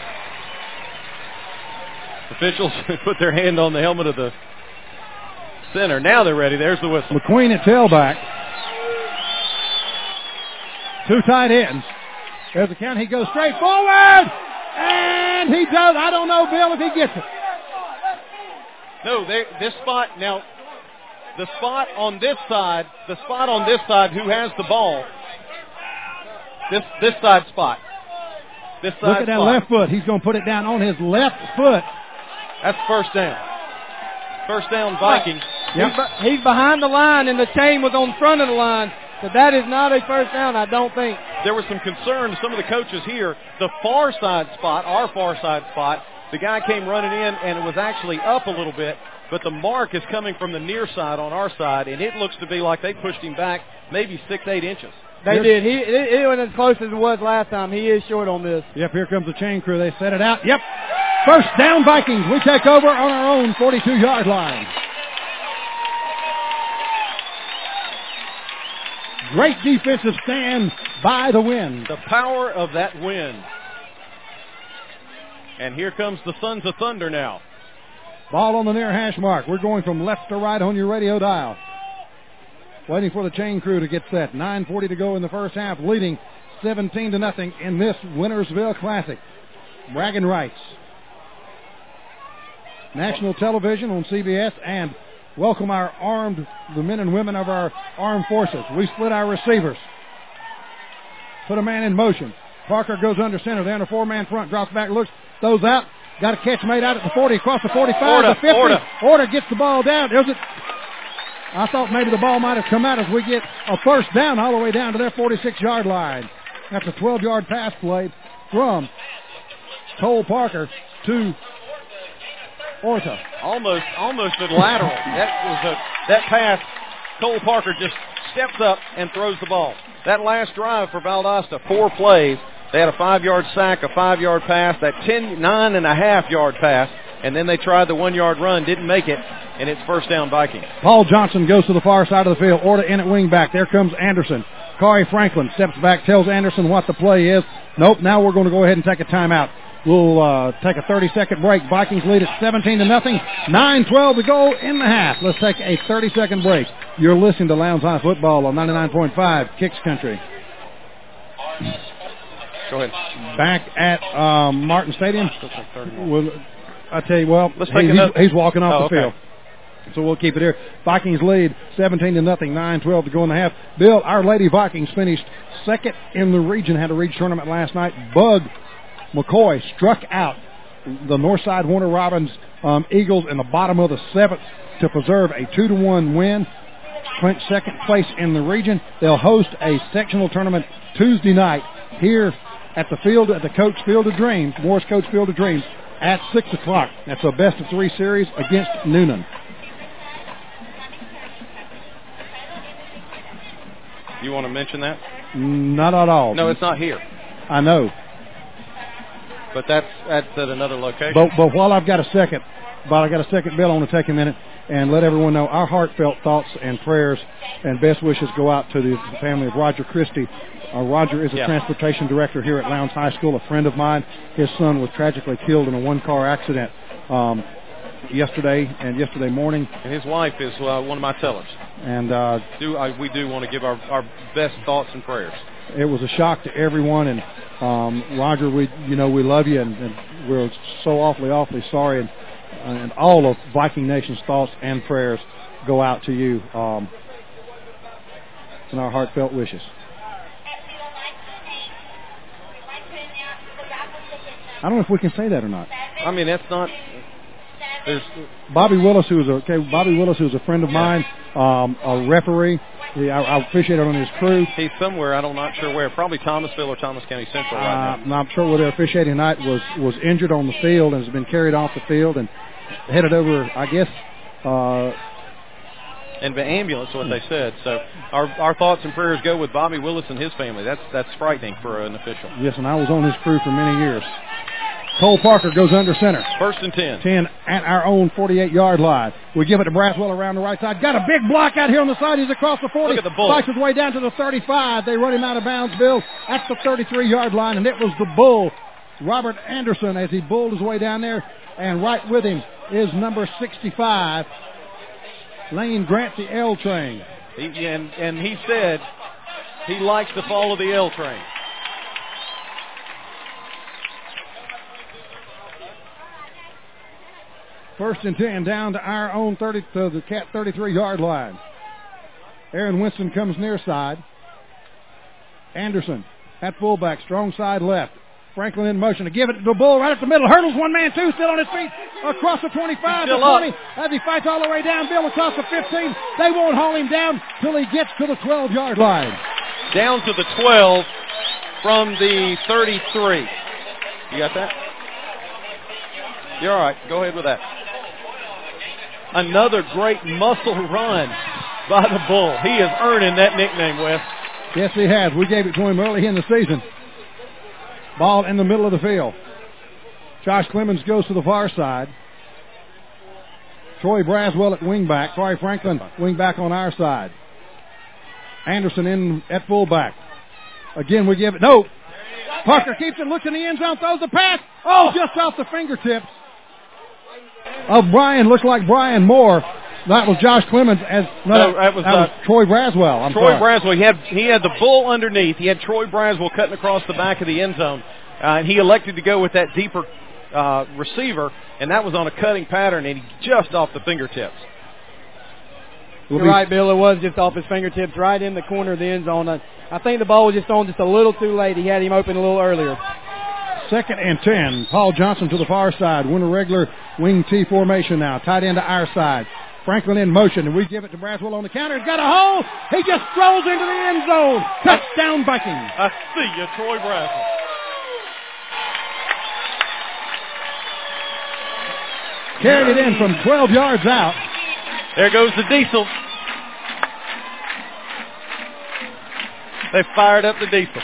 Officials put their hand on the helmet of the center. Now they're ready. There's the whistle. McQueen at tailback. Two tight ends. There's the count. He goes straight forward. And he does. I don't know, Bill, if he gets it. No, this spot, now, the spot on this side, the spot on this side, who has the ball, this this side spot. This side Look at that spot. left foot. He's going to put it down on his left foot. That's first down. First down, Vikings. Yep. He's, he's behind the line, and the chain was on front of the line. So that is not a first down, I don't think. There was some concern to some of the coaches here. The far side spot, our far side spot, the guy came running in, and it was actually up a little bit, but the mark is coming from the near side on our side, and it looks to be like they pushed him back maybe six, eight inches. They Here's, did. He it, it went as close as it was last time. He is short on this. Yep, here comes the chain crew. They set it out. Yep. First down, Vikings. We take over on our own forty-two-yard line. Great defensive stand by the wind. The power of that wind. And here comes the Sons of Thunder now. Ball on the near hash mark. We're going from left to right on your radio dial. Waiting for the chain crew to get set. nine forty to go in the first half, leading seventeen to nothing in this Wintersville Classic. Bragging rights. National television on C B S, and welcome our armed, the men and women of our armed forces. We split our receivers. Put a man in motion. Parker goes under center. They're in a four-man front. Drops back, looks, throws out. Got a catch made out at the forty, across the forty-five, Orta, the fifty. Orta. Orta gets the ball down. There's it. I thought maybe the ball might have come out as we get a first down all the way down to their forty-six-yard line. That's a twelve-yard pass play from Cole Parker to Orta. Almost, almost a lateral. That was a that pass. Cole Parker just steps up and throws the ball. That last drive for Valdosta, four plays. They had a five-yard sack, a five-yard pass, that ten, nine and a half yard pass, and then they tried the one-yard run, didn't make it, and it's first down Vikings. Paul Johnson goes to the far side of the field. Orta in at wing back. There comes Anderson. Corey Franklin steps back, tells Anderson what the play is. Nope, now we're going to go ahead and take a timeout. We'll uh, take a thirty-second break. Vikings lead at seventeen to nothing. nine twelve to go in the half. Let's take a thirty-second break. You're listening to Lowndes High Football on ninety-nine point five Kicks Country. Go ahead. Back at um, Martin Stadium. We'll, I tell you, well, Let's he, take he's, another. he's walking off Oh, the okay. field. So we'll keep it here. Vikings lead seventeen to nothing, nine twelve to go in the half. Bill, our Lady Vikings finished second in the region, had a region tournament last night. Bug McCoy struck out the Northside Warner Robins um, Eagles in the bottom of the seventh to preserve a two to one win. Clinch second place in the region. They'll host a sectional tournament Tuesday night here at the field, at the Coach Field of Dreams, Morris Coach Field of Dreams, at six o'clock. That's a best of three series against Noonan. You want to mention that? Not at all. No, it's not here. I know. But that's, that's at another location. But, but while I've got a second, while I've got a second, Bill, I want to take a minute and let everyone know our heartfelt thoughts and prayers and best wishes go out to the family of Roger Christie. Uh, Roger is a yeah. transportation director here at Lowndes High School, a friend of mine. His son was tragically killed in a one-car accident um, yesterday and yesterday morning. And his wife is uh, one of my tellers. And uh, do I, we do want to give our, our best thoughts and prayers. It was a shock to everyone, and um, Roger, we you know we love you, and, and we're so awfully, awfully sorry, and, and all of Viking Nation's thoughts and prayers go out to you, um, and our heartfelt wishes. I don't know if we can say that or not. I mean, that's not. There's Bobby Willis, who is a okay, Bobby Willis, who is a friend of mine, um, a referee. He, I, I appreciate it on his crew. He's somewhere. I'm not sure where. Probably Thomasville or Thomas County Central right uh, now. I'm sure where they're officiating tonight was was injured on the field and has been carried off the field and headed over, I guess. Uh, and the ambulance, what they said. So our our thoughts and prayers go with Bobby Willis and his family. That's that's frightening for an official. Yes, and I was on his crew for many years. Cole Parker goes under center. First and ten. ten at our own forty-eight-yard line. We give it to Braswell around the right side. Got a big block out here on the side. He's across the forty. Look at the bull. Bikes his way down to the thirty-five. They run him out of bounds, Bill, at the thirty-three-yard line, and it was the bull, Robert Anderson, as he bulled his way down there. And right with him is number sixty-five, Lane Grant, the L train. He, and, and he said he likes to follow the L train. First and ten down to our own thirty to the Cat thirty-three-yard line. Aaron Winston comes near side. Anderson at fullback, strong side left. Franklin in motion to give it to the bull right at the middle. Hurdles one man, two, still on his feet across the twenty-five, the twenty, as he fights all the way down. Bill across the fifteen. They won't haul him down till he gets to the twelve-yard line. Down to the twelve from the thirty-three. You got that? You're all right. Go ahead with that. Another great muscle run by the bull. He is earning that nickname, Wes. Yes, he has. We gave it to him early in the season. Ball in the middle of the field. Josh Clemens goes to the far side. Troy Braswell at wingback. Corey Franklin wingback on our side. Anderson in at fullback. Again, we give it. No. Parker keeps it, looks in the end zone, throws the pass. Oh, just off the fingertips of Brian. Looks like Brian Moore. That was Josh Clemens. As no, no that was, that was uh, Troy Braswell. I'm Troy sorry. Braswell. He had he had the bull underneath. He had Troy Braswell cutting across the back of the end zone, uh, and he elected to go with that deeper uh, receiver, and that was on a cutting pattern, and he just off the fingertips. You're right, Bill. It was just off his fingertips, right in the corner of the end zone. I, I think the ball was just on just a little too late. He had him open a little earlier. Second and ten. Paul Johnson to the far side. Winter regular wing T formation now. Tight end to our side. Franklin in motion, and we give it to Braswell on the counter. He's got a hole. He just throws into the end zone. Touchdown Vikings. I see you, Troy Braswell. Carried it in from twelve yards out. There goes the diesel. They fired up the diesel.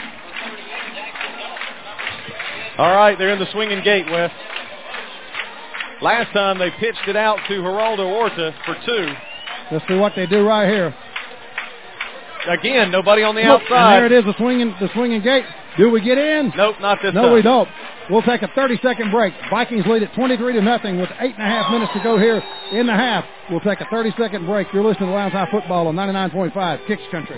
All right, they're in the swinging gate, Wes. Last time they pitched it out to Geraldo Orta for two. Let's see what they do right here. Again, nobody on the Look, outside. And there it is, the swinging, the swinging gate. Do we get in? Nope, not this no, time. No, we don't. We'll take a thirty-second break. Vikings lead at twenty-three to nothing with eight and a half minutes to go here in the half. We'll take a thirty-second break. You're listening to Lounge High Football on ninety-nine point five Kicks Country.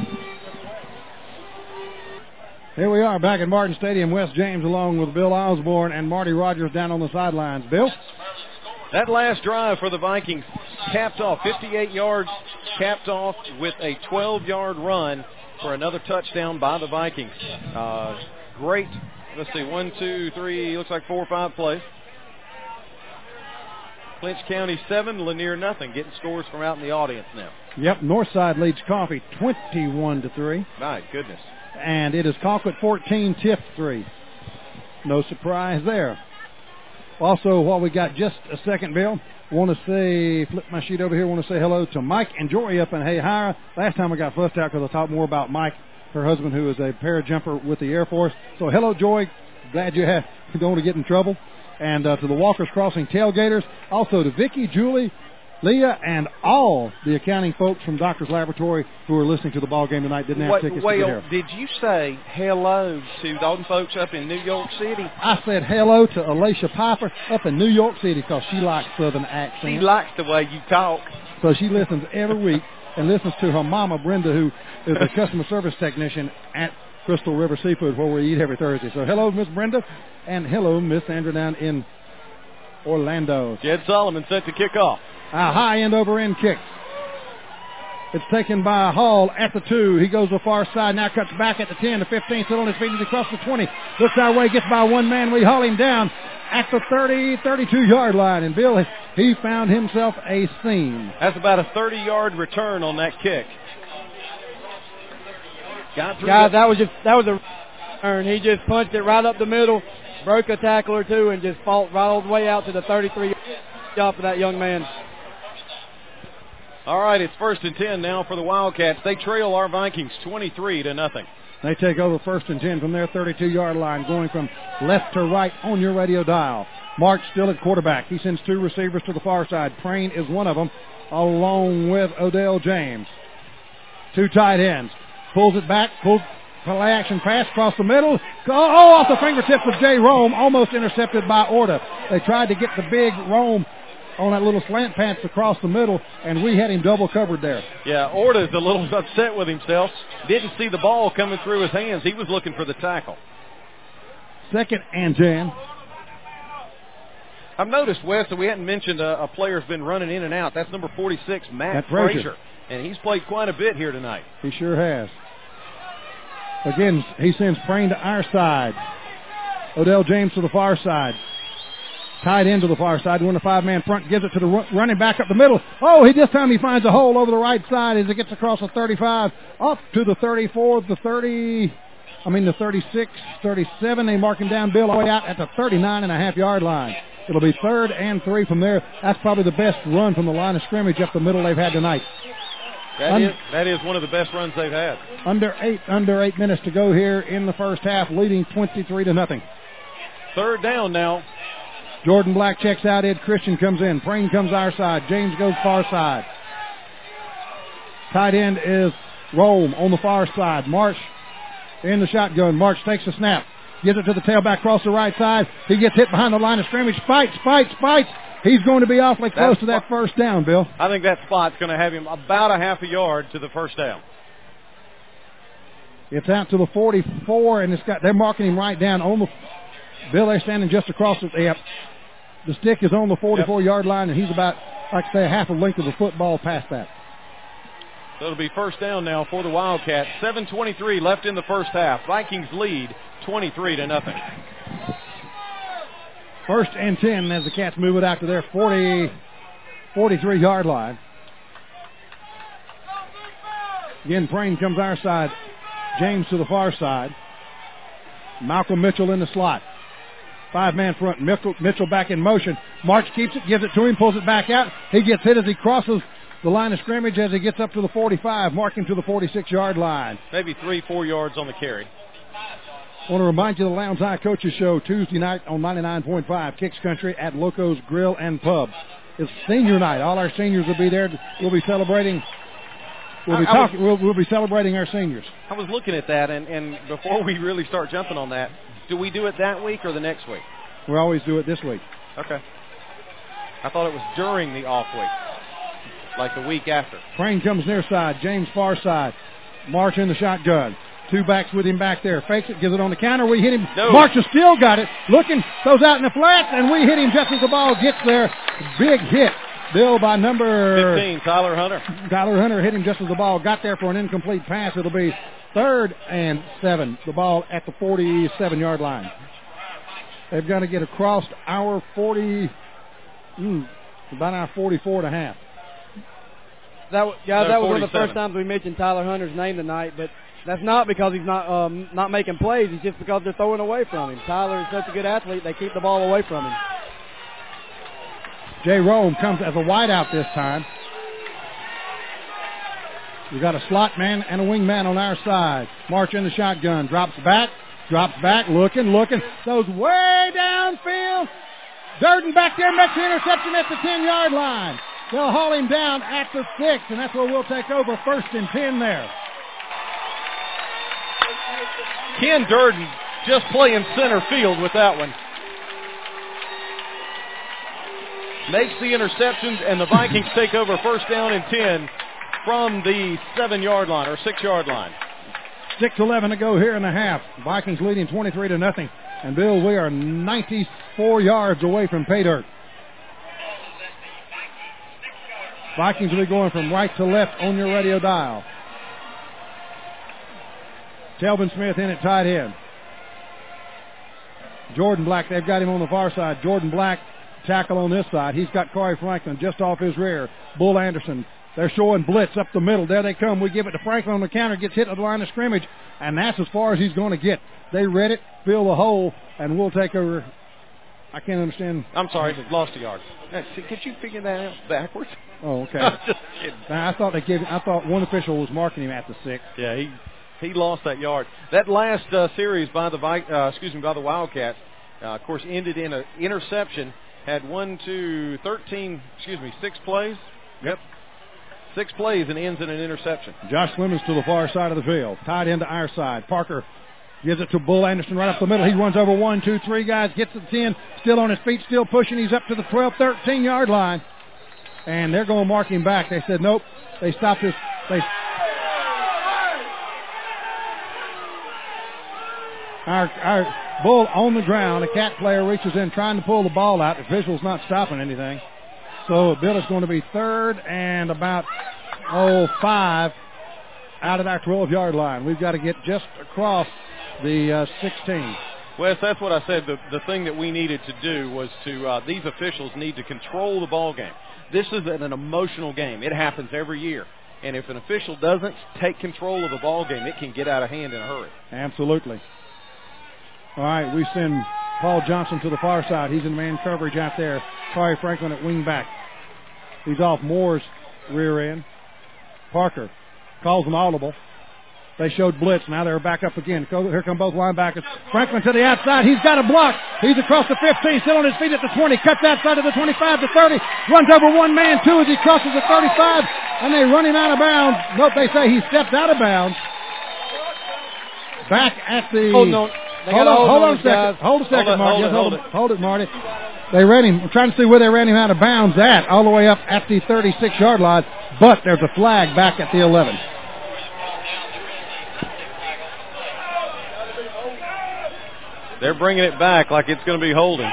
Here we are back at Martin Stadium. Wes James along with Bill Osborne and Marty Rogers down on the sidelines. Bill? That last drive for the Vikings capped off fifty-eight yards, capped off with a twelve-yard run for another touchdown by the Vikings. Uh, great. Let's see, one, two, three, looks like four or five plays. Clinch County seven, Lanier nothing. Getting scores from out in the audience now. Yep, Northside leads Coffee twenty-one to three. My goodness. And it is Colquitt fourteen, Tift three. No surprise there. Also, while we got just a second, Bill, want to say, flip my sheet over here, want to say hello to Mike and Jory up in Hayhire. Last time I got fussed out because I talked more about Mike, her husband, who is a parajumper with the Air Force. So hello, Joy. Glad you have, you don't want to get in trouble. And uh, to the Walkers Crossing tailgaters. Also to Vicky, Julie, Leah, and all the accounting folks from Doctor's Laboratory who are listening to the ball game tonight. Didn't have Wait, tickets well, to get here. Did you say hello to those folks up in New York City? I said hello to Alicia Piper up in New York City because she likes Southern accents. She likes the way you talk. So she listens every week and listens to her mama, Brenda, who is a customer service technician at Crystal River Seafood, where we eat every Thursday. So hello, Miss Brenda, and hello, Miss Andrew down in Orlando. Jed Solomon set to kick off. A high end over end kick. It's taken by Hall at the two. He goes to the far side, now cuts back at the ten, the fifteen, still on his feet, he's across the twenty. Looks our way, gets by one man. We haul him down at the thirty, thirty-two-yard line. And Bill, he found himself a seam. That's about a thirty-yard return on that kick. Got through Guys, the- that was just that was a turn. He just punched it right up the middle, broke a tackle or two, and just fought right all the way out to the thirty-three. Job for that young man. All right, it's first and ten now for the Wildcats. They trail our Vikings twenty-three to nothing. They take over first and ten from their thirty-two-yard line, going from left to right on your radio dial. Mark still at quarterback. He sends two receivers to the far side. Prain is one of them, along with Odell James. Two tight ends. Pulls it back, pulls play action pass across the middle. Oh, off the fingertips of Jay Rome, almost intercepted by Orta. They tried to get the big Rome on that little slant pass across the middle, and we had him double covered there. Yeah, Orta's a little upset with himself. Didn't see the ball coming through his hands. He was looking for the tackle. Second and ten. I've noticed, Wes, that we hadn't mentioned a, a player's been running in and out. That's number forty-six, Matt, Matt Frazier. Frazier. And he's played quite a bit here tonight. He sure has. Again, he sends Prain to our side. Odell James to the far side. Tied into the far side. When the five-man front gives it to the run, running back up the middle. Oh, he this time he finds a hole over the right side as it gets across the thirty-five, up to the thirty-four, the thirty, I mean the thirty-six, thirty-seven. They mark him down, Bill, all the way out at the thirty-nine and a half yard line. It'll be third and three from there. That's probably the best run from the line of scrimmage up the middle they've had tonight. That Un- is that is one of the best runs they've had. Under eight, under eight minutes to go here in the first half, leading twenty-three to nothing. Third down now Jordan Black checks out. Ed Christian comes in. Prain comes our side. James goes far side. Tight end is Rome on the far side. Marsh in the shotgun. Marsh takes the snap. Gives it to the tailback across the right side. He gets hit behind the line of scrimmage. Fights, fights, fights. He's going to be awfully close That's to that first down, Bill. I think that spot's going to have him about a half a yard to the first down. It's out to the forty-four, and it's got they're marking him right down on the. Bill, they're standing just across the. Yep. The stick is on the forty-four-yard yep. line, and he's about, like I say, a half a length of the football past that. So it'll be first down now for the Wildcats. seven twenty-three left in the first half. Vikings lead twenty-three to nothing. First and ten as the Cats move it out to their forty, forty-three-yard line. Again, Prain comes our side. James to the far side. Malcolm Mitchell in the slot. Five-man front. Mitchell, Mitchell back in motion. March keeps it, gives it to him, pulls it back out. He gets hit as he crosses the line of scrimmage as he gets up to the forty-five, marking to the forty-six-yard line. Maybe three, four yards on the carry. I want to remind you the Lowndes High Coaches Show Tuesday night on ninety-nine point five Kicks Country at Loco's Grill and Pub. It's senior night. All our seniors will be there. We'll be celebrating. We'll be, I, I talking, was, we'll, we'll be celebrating our seniors. I was looking at that, and, and before we really start jumping on that, do we do it that week or the next week? We always do it this week. Okay. I thought it was during the off week, like the week after. Prain comes near side. James far side. March in the shotgun. Two backs with him back there. Fakes it, gives it on the counter. We hit him. No. March has still got it. Looking, goes out in the flats, and we hit him just as the ball gets there. Big hit. Bill by number fifteen, Tyler Hunter. Tyler Hunter hit him just as the ball got there for an incomplete pass. It'll be third and seven. The ball at the forty-seven-yard line. They've got to get across our forty, mm, about our forty-four and a half. That, guys, that was one of the first times we mentioned Tyler Hunter's name tonight, but that's not because he's not um, not making plays. It's just because they're throwing away from him. Tyler is such a good athlete, they keep the ball away from him. Jay Rome comes as a wideout this time. We've got a slot man and a wing man on our side. March in the shotgun. Drops back. Drops back. Looking, looking. Goes way downfield. Durden back there makes the interception at the ten-yard line. They'll haul him down at the six, and that's where we'll take over first and ten there. Ken Durden just playing center field with that one. Makes the interceptions, and the Vikings take over first down and ten from the seven-yard line or six-yard line. six eleven to go here in the half. Vikings leading twenty-three to nothing. And, Bill, we are ninety-four yards away from pay dirt. Vikings will be going from right to left on your radio dial. Telvin Smith in at tight end. Jordan Black, they've got him on the far side. Jordan Black, tackle on this side. He's got Corey Franklin just off his rear. Bull Anderson, they're showing blitz up the middle. There they come. We give it to Franklin on the counter. Gets hit at the line of scrimmage, and that's as far as he's going to get. They read it, fill the hole, and we'll take over. I can't understand. I'm sorry, lost a yard. Could you figure that out backwards? Oh, okay. Just kidding. Now, I thought they gave. I thought one official was marking him at the six. Yeah, he he lost that yard. That last uh, series by the uh, excuse me by the Wildcats, uh, of course, ended in an interception. Had one, two, thirteen, excuse me, six plays. Yep. Six plays and ends in an interception. Josh Clemens to the far side of the field. Tied into our side. Parker gives it to Bull Anderson right up the middle. He runs over one, two, three guys. Gets to the ten. Still on his feet. Still pushing. He's up to the twelve, thirteen-yard line. And they're going to mark him back. They said, nope. They stopped his. They, our, our Bull on the ground. A Cat player reaches in trying to pull the ball out. The official's not stopping anything. So Bill is going to be third and about, oh, five out of our twelve-yard line. We've got to get just across the uh, sixteen. Wes, that's what I said. The, the thing that we needed to do was to, uh, these officials need to control the ball game. This is an emotional game. It happens every year. And if an official doesn't take control of the ball game, it can get out of hand in a hurry. Absolutely. All right, we send Paul Johnson to the far side. He's in man coverage out there. Corey Franklin at wing back. He's off Moore's rear end. Parker calls an audible. They showed blitz. Now they're back up again. Here come both linebackers. Franklin to the outside. He's got a block. He's across the fifteen, still on his feet at the twenty. Cuts outside of the twenty-five to thirty. Runs over one man, two as he crosses the thirty-five. And they run him out of bounds. Note they say he stepped out of bounds. Back at the... Hold on. Hold on, hold hold on, on a second. guys. Hold a second, Hold it, Marty. hold Just it, hold, hold it. hold it, Marty. They ran him. I'm trying to see where they ran him out of bounds at, all the way up at the thirty-six-yard line. But there's a flag back at the eleven. They're bringing it back like it's going to be holding.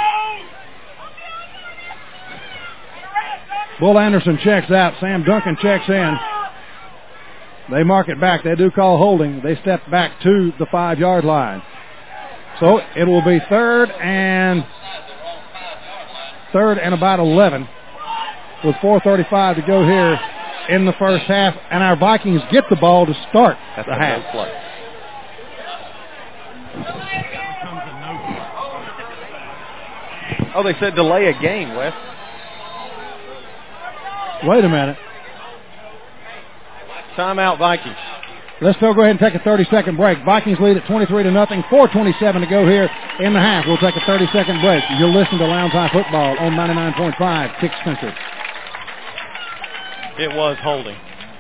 Bull Anderson checks out. Sam Duncan checks in. They mark it back. They do call holding. They step back to the five-yard line. So it will be third and third and about eleven with four thirty-five to go here in the first half. And our Vikings get the ball to start That's the a half. no play. Oh, they said delay a game, Wes. Wait a minute. Timeout, Vikings. Let's still go ahead and take a thirty-second break. Vikings lead at twenty-three to nothing. four twenty-seven to go here in the half. We'll take a thirty-second break. You'll listen to Lowndes High Football on ninety-nine point five Kicks Country. It was holding.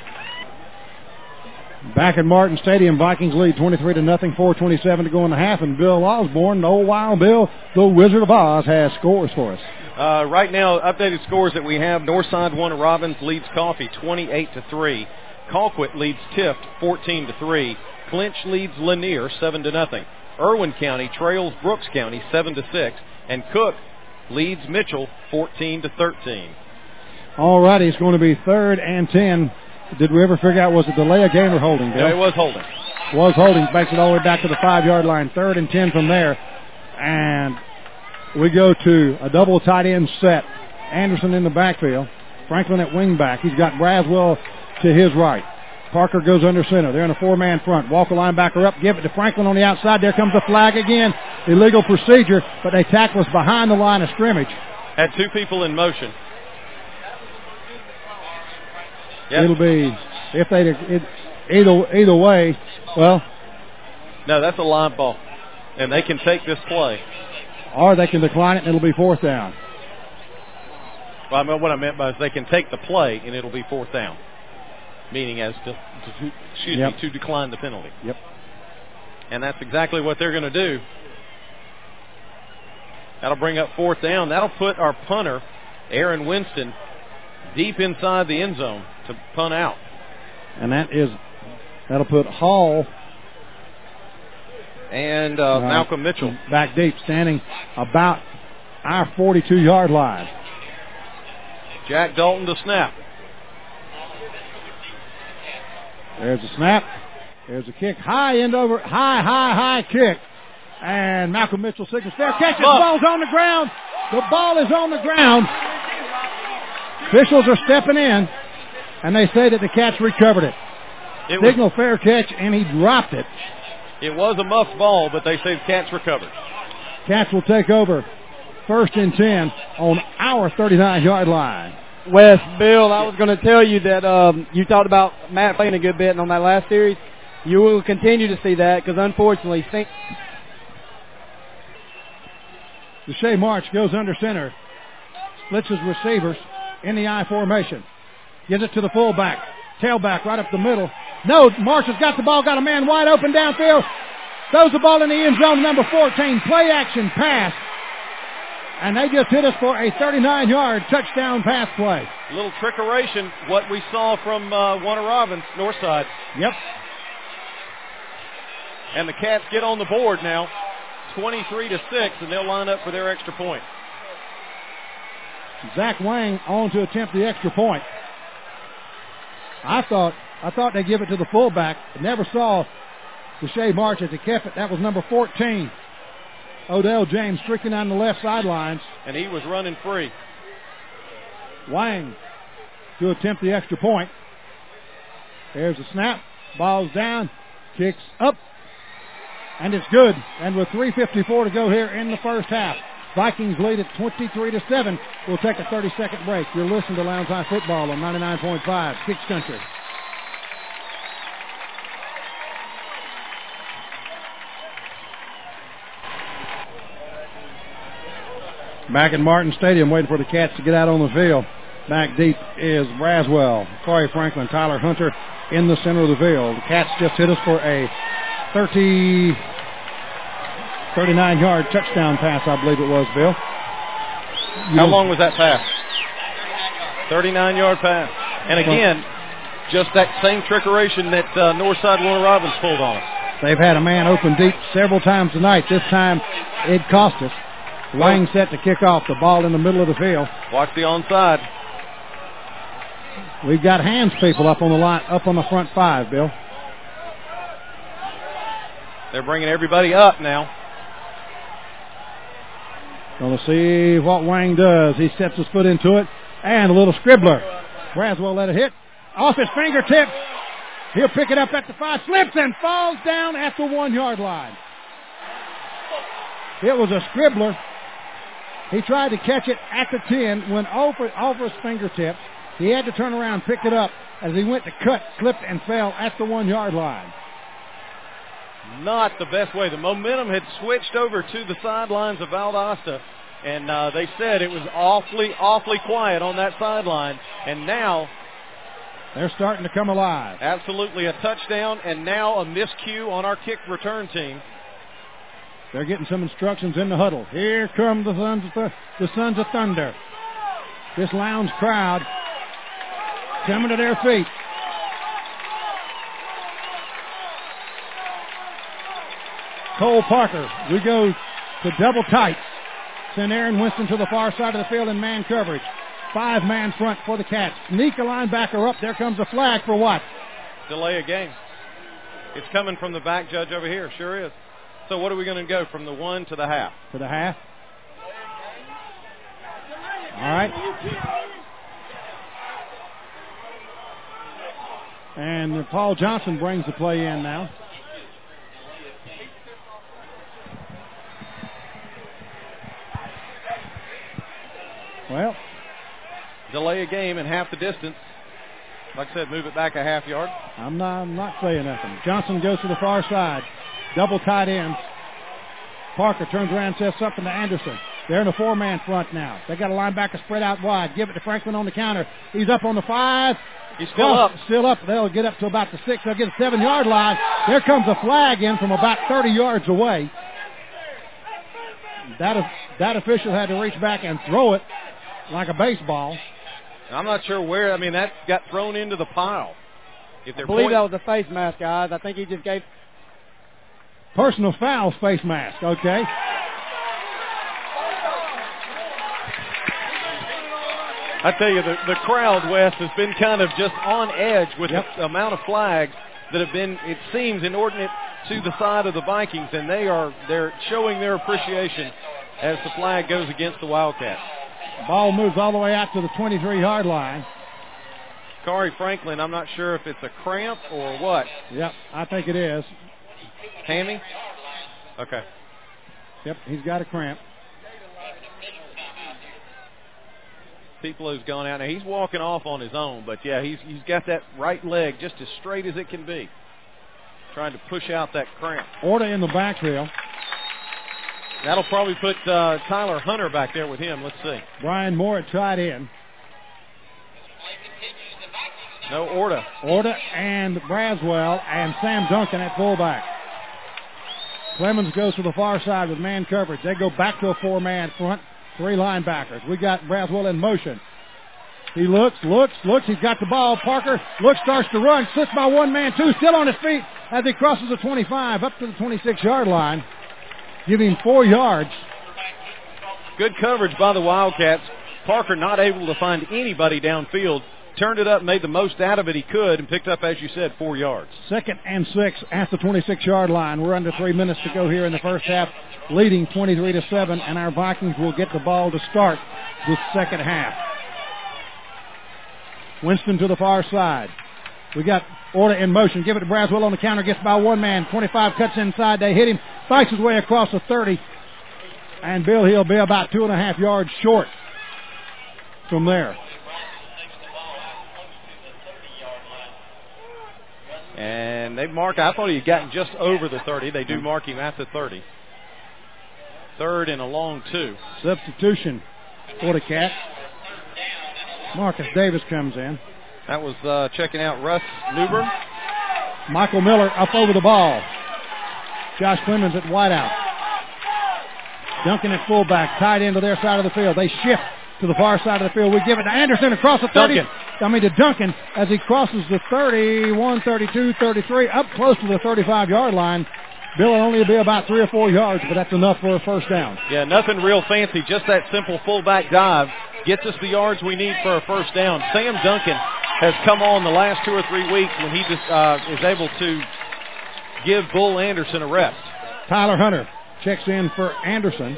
Back at Martin Stadium, Vikings lead twenty-three to nothing. four twenty-seven to go in the half. And Bill Osborne, the old Wild Bill, the Wizard of Oz, has scores for us. Uh, right now, updated scores that we have: Northside Warner Robins leads Coffee twenty-eight to three. Colquitt leads Tift fourteen to three. Clinch leads Lanier seven to nothing. Irwin County trails Brooks County seven to six, and Cook leads Mitchell fourteen to thirteen. All righty, it's going to be third and ten. Did we ever figure out was it delay a game or holding, Bill? Yeah, it was holding. Was holding. Makes it all the way back to the five-yard line. Third and ten from there. And we go to a double tight end set. Anderson in the backfield. Franklin at wingback. He's got Braswell to his right. Parker goes under center. They're in a four-man front. Walker linebacker up. Give it to Franklin on the outside. There comes the flag again. Illegal procedure, but they tackle us behind the line of scrimmage. Had two people in motion. Yep. It'll be, if they, it, either, either way, well. No, that's a line ball. And they can take this play. Or they can decline it and it'll be fourth down. Well, I mean, what I meant by is they can take the play and it'll be fourth down. Meaning as to, to excuse yep. me, to decline the penalty. Yep. And that's exactly what they're going to do. That'll bring up fourth down. That'll put our punter, Aaron Winston, deep inside the end zone to punt out. And that is, that'll put Hall and uh, uh, Malcolm Mitchell back deep, standing about our forty-two-yard line. Jack Dalton to snap. There's a snap. There's a kick. High end over, high, high, high kick. And Malcolm Mitchell signals fair catch. The ball's on the ground. The ball is on the ground. Officials are stepping in, and they say that the catch recovered it. it Signal was, fair catch, and he dropped it. It was a muffed ball, but they say the catch recovered. Cats will take over first and ten on our thirty-nine-yard line. Wes, Bill, I was going to tell you that um, you talked about Matt playing a good bit on that last series. You will continue to see that because, unfortunately, think Deshae March goes under center, splits his receivers in the I formation. Gives it to the fullback. Tailback right up the middle. No, March has got the ball, got a man wide open downfield. Throws the ball in the end zone, number fourteen. Play action pass. And they just hit us for a thirty-nine-yard touchdown pass play. A little trickeration, what we saw from uh, Warner Robins, Northside. Yep. And the Cats get on the board now, twenty-three to six, and they'll line up for their extra point. Zach Wang on to attempt the extra point. I thought I thought they'd give it to the fullback. I never saw Deshae March as he kept it. That was number fourteen. Odell James streaking on the left sidelines. And he was running free. Wang to attempt the extra point. There's a snap. Ball's down. Kicks up. And it's good. And with three fifty-four to go here in the first half, Vikings lead at twenty-three to seven. We'll take a thirty-second break. You're listening to Lowndes High Football on ninety-nine point five Kicks Country. Back at Martin Stadium, waiting for the Cats to get out on the field. Back deep is Braswell, Corey Franklin, Tyler Hunter in the center of the field. The Cats just hit us for a thirty, thirty-nine-yard touchdown pass, I believe it was, Bill. How long was that pass? thirty-nine-yard pass. And again, just that same trickeration that uh, Northside Warner Robins pulled on us. They've had a man open deep several times tonight. This time it cost us. Lang set to kick off, the ball in the middle of the field. Watch the onside. We've got hands people up on the line, up on the front five, Bill. They're bringing everybody up now. Going to see what Wang does. He steps his foot into it, and a little scribbler. Braswell let it hit off his fingertips. He'll pick it up at the five, slips and falls down at the one-yard line. It was a scribbler. He tried to catch it at the ten, went over, over his fingertips. He had to turn around and pick it up. As he went to cut, slipped and fell at the one-yard line. Not the best way. The momentum had switched over to the sidelines of Valdosta, and uh, they said it was awfully, awfully quiet on that sideline. And now they're starting to come alive. Absolutely a touchdown, and now a miscue on our kick return team. They're getting some instructions in the huddle. Here come the Sons of, Th- the Sons of Thunder. This Lowndes crowd coming to their feet. Cole Parker, we go to double tight. Send Aaron Winston to the far side of the field in man coverage. Five-man front for the Cats. Sneak a linebacker up. There comes a flag for what? Delay a game. It's coming from the back judge over here. Sure is. So what are we going to go from the one to the half? To the half. All right. And Paul Johnson brings the play in now. Well, delay a game in half the distance. Like I said, move it back a half yard. I'm not, I'm not saying nothing. Johnson goes to the far side. Double tight ends. Parker turns around and says something to Anderson. They're in a four-man front now. They got a linebacker spread out wide. Give it to Franklin on the counter. He's up on the five. He's still well, up. Still up. They'll get up to about the six. They'll get a seven-yard line. There comes a flag in from about thirty yards away. That, that official had to reach back and throw it like a baseball. I'm not sure where. I mean, that got thrown into the pile. If I believe that was a face mask, guys. I think he just gave... Personal foul, face mask. Okay. I tell you, the, the crowd, West, has been kind of just on edge with yep. the amount of flags that have been, it seems, inordinate to the side of the Vikings, and they are they're showing their appreciation as the flag goes against the Wildcats. Ball moves all the way out to the twenty-three-yard line. Corey Franklin, I'm not sure if it's a cramp or what. Yep, I think it is. Hammy? Okay. Yep, he's got a cramp. Peplow's gone out. Now, he's walking off on his own, but, yeah, he's he's got that right leg just as straight as it can be, trying to push out that cramp. Orta in the backfield. That'll probably put uh, Tyler Hunter back there with him. Let's see. Brian Moore at tight end. No Orta. Orta and Braswell and Sam Duncan at fullback. Clemens goes to the far side with man coverage. They go back to a four-man front, three linebackers. We got Braswell in motion. He looks, looks, looks. He's got the ball. Parker looks, starts to run. Slips by one man, two, still on his feet as he crosses the twenty-five up to the twenty-six-yard line. Giving four yards. Good coverage by the Wildcats. Parker not able to find anybody downfield. Turned it up, made the most out of it he could, and picked up, as you said, four yards. Second and six at the twenty-six-yard line. We're under three minutes to go here in the first half, leading twenty-three to seven, and our Vikings will get the ball to start this second half. Winston to the far side. We got Orta in motion. Give it to Braswell on the counter. Gets by one man. twenty-five cuts inside. They hit him. Fights his way across the thirty. And Bill, he'll be about two and a half yards short from there. And they mark, I thought he had gotten just over the thirty. They do mark him at the thirty. Third and a long two. Substitution for the Cats. Marcus Davis comes in. That was uh, checking out Russ Newbern. Michael Miller up over the ball. Josh Clemens at wideout. Duncan at fullback, tied into their side of the field. They shift to the far side of the field. We give it to Anderson across the thirty. Duncan. I mean to Duncan as he crosses the thirty-one, thirty-two, thirty-three, up close to the thirty-five-yard line. Bill will only be about three or four yards, but that's enough for a first down. Yeah, nothing real fancy, just that simple fullback dive gets us the yards we need for a first down. Sam Duncan has come on the last two or three weeks when he just uh, is able to give Bull Anderson a rest. Tyler Hunter checks in for Anderson.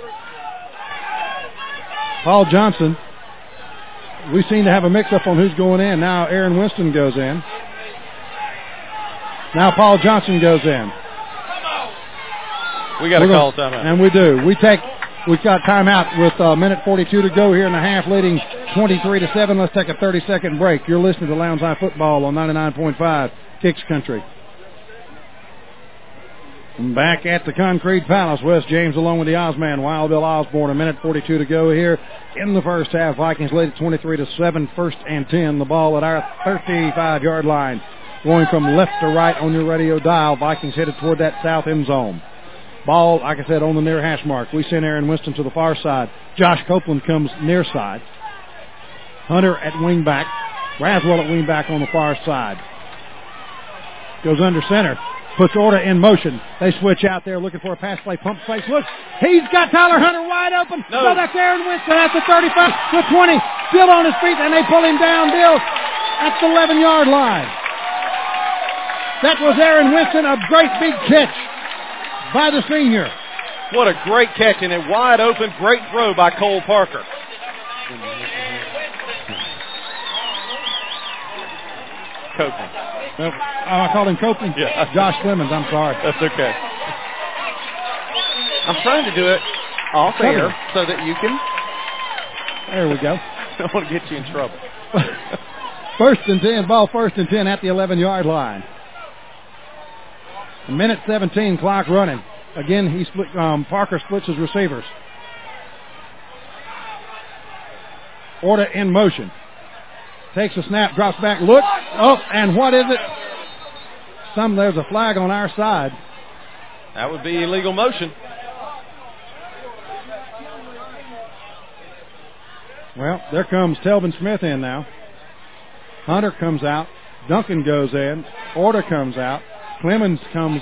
Paul Johnson. We seem to have a mix-up on who's going in. Now Aaron Winston goes in. Now Paul Johnson goes in. We got to call timeout. And we do. We take, we've got timeout with a minute forty-two to go here in the half, leading twenty-three to seven. Let's take a thirty-second break. You're listening to Lowndes High Football on ninety-nine point five Kicks Country. Back at the Concrete Palace, Wes James along with the Ozman, Wild Bill Osborne. A minute forty-two to go here in the first half. Vikings lead at twenty-three to seven, first and ten. The ball at our thirty-five-yard line. Going from left to right on your radio dial. Vikings headed toward that south end zone. Ball, like I said, on the near hash mark. We send Aaron Winston to the far side. Josh Copeland comes near side. Hunter at wing back. Braswell at wing back on the far side. Goes under center. Puts Orta in motion. They switch out there looking for a pass play. Pump fake. Look, he's got Tyler Hunter wide open. No. So that's Aaron Winston at the thirty-five, the twenty. Still on his feet, and they pull him down, Bill, at the eleven-yard line. That was Aaron Winston, a great big catch by the senior. What a great catch, and a wide open, great throw by Cole Parker. Copeland. Well, I called him Copeland? Yeah. Josh Clemens, I'm sorry. That's okay. I'm trying to do it off air so that you can. There we go. I don't want to get you in trouble. First and ten, ball first and ten at the eleven-yard line. A minute seventeen, clock running. Again, he split, um, Parker splits his receivers. Orta in motion. Takes a snap, drops back, look. Oh, and what is it? Some There's a flag on our side. That would be illegal motion. Well, there comes Telvin Smith in now. Hunter comes out. Duncan goes in. Orta comes out. Clemens comes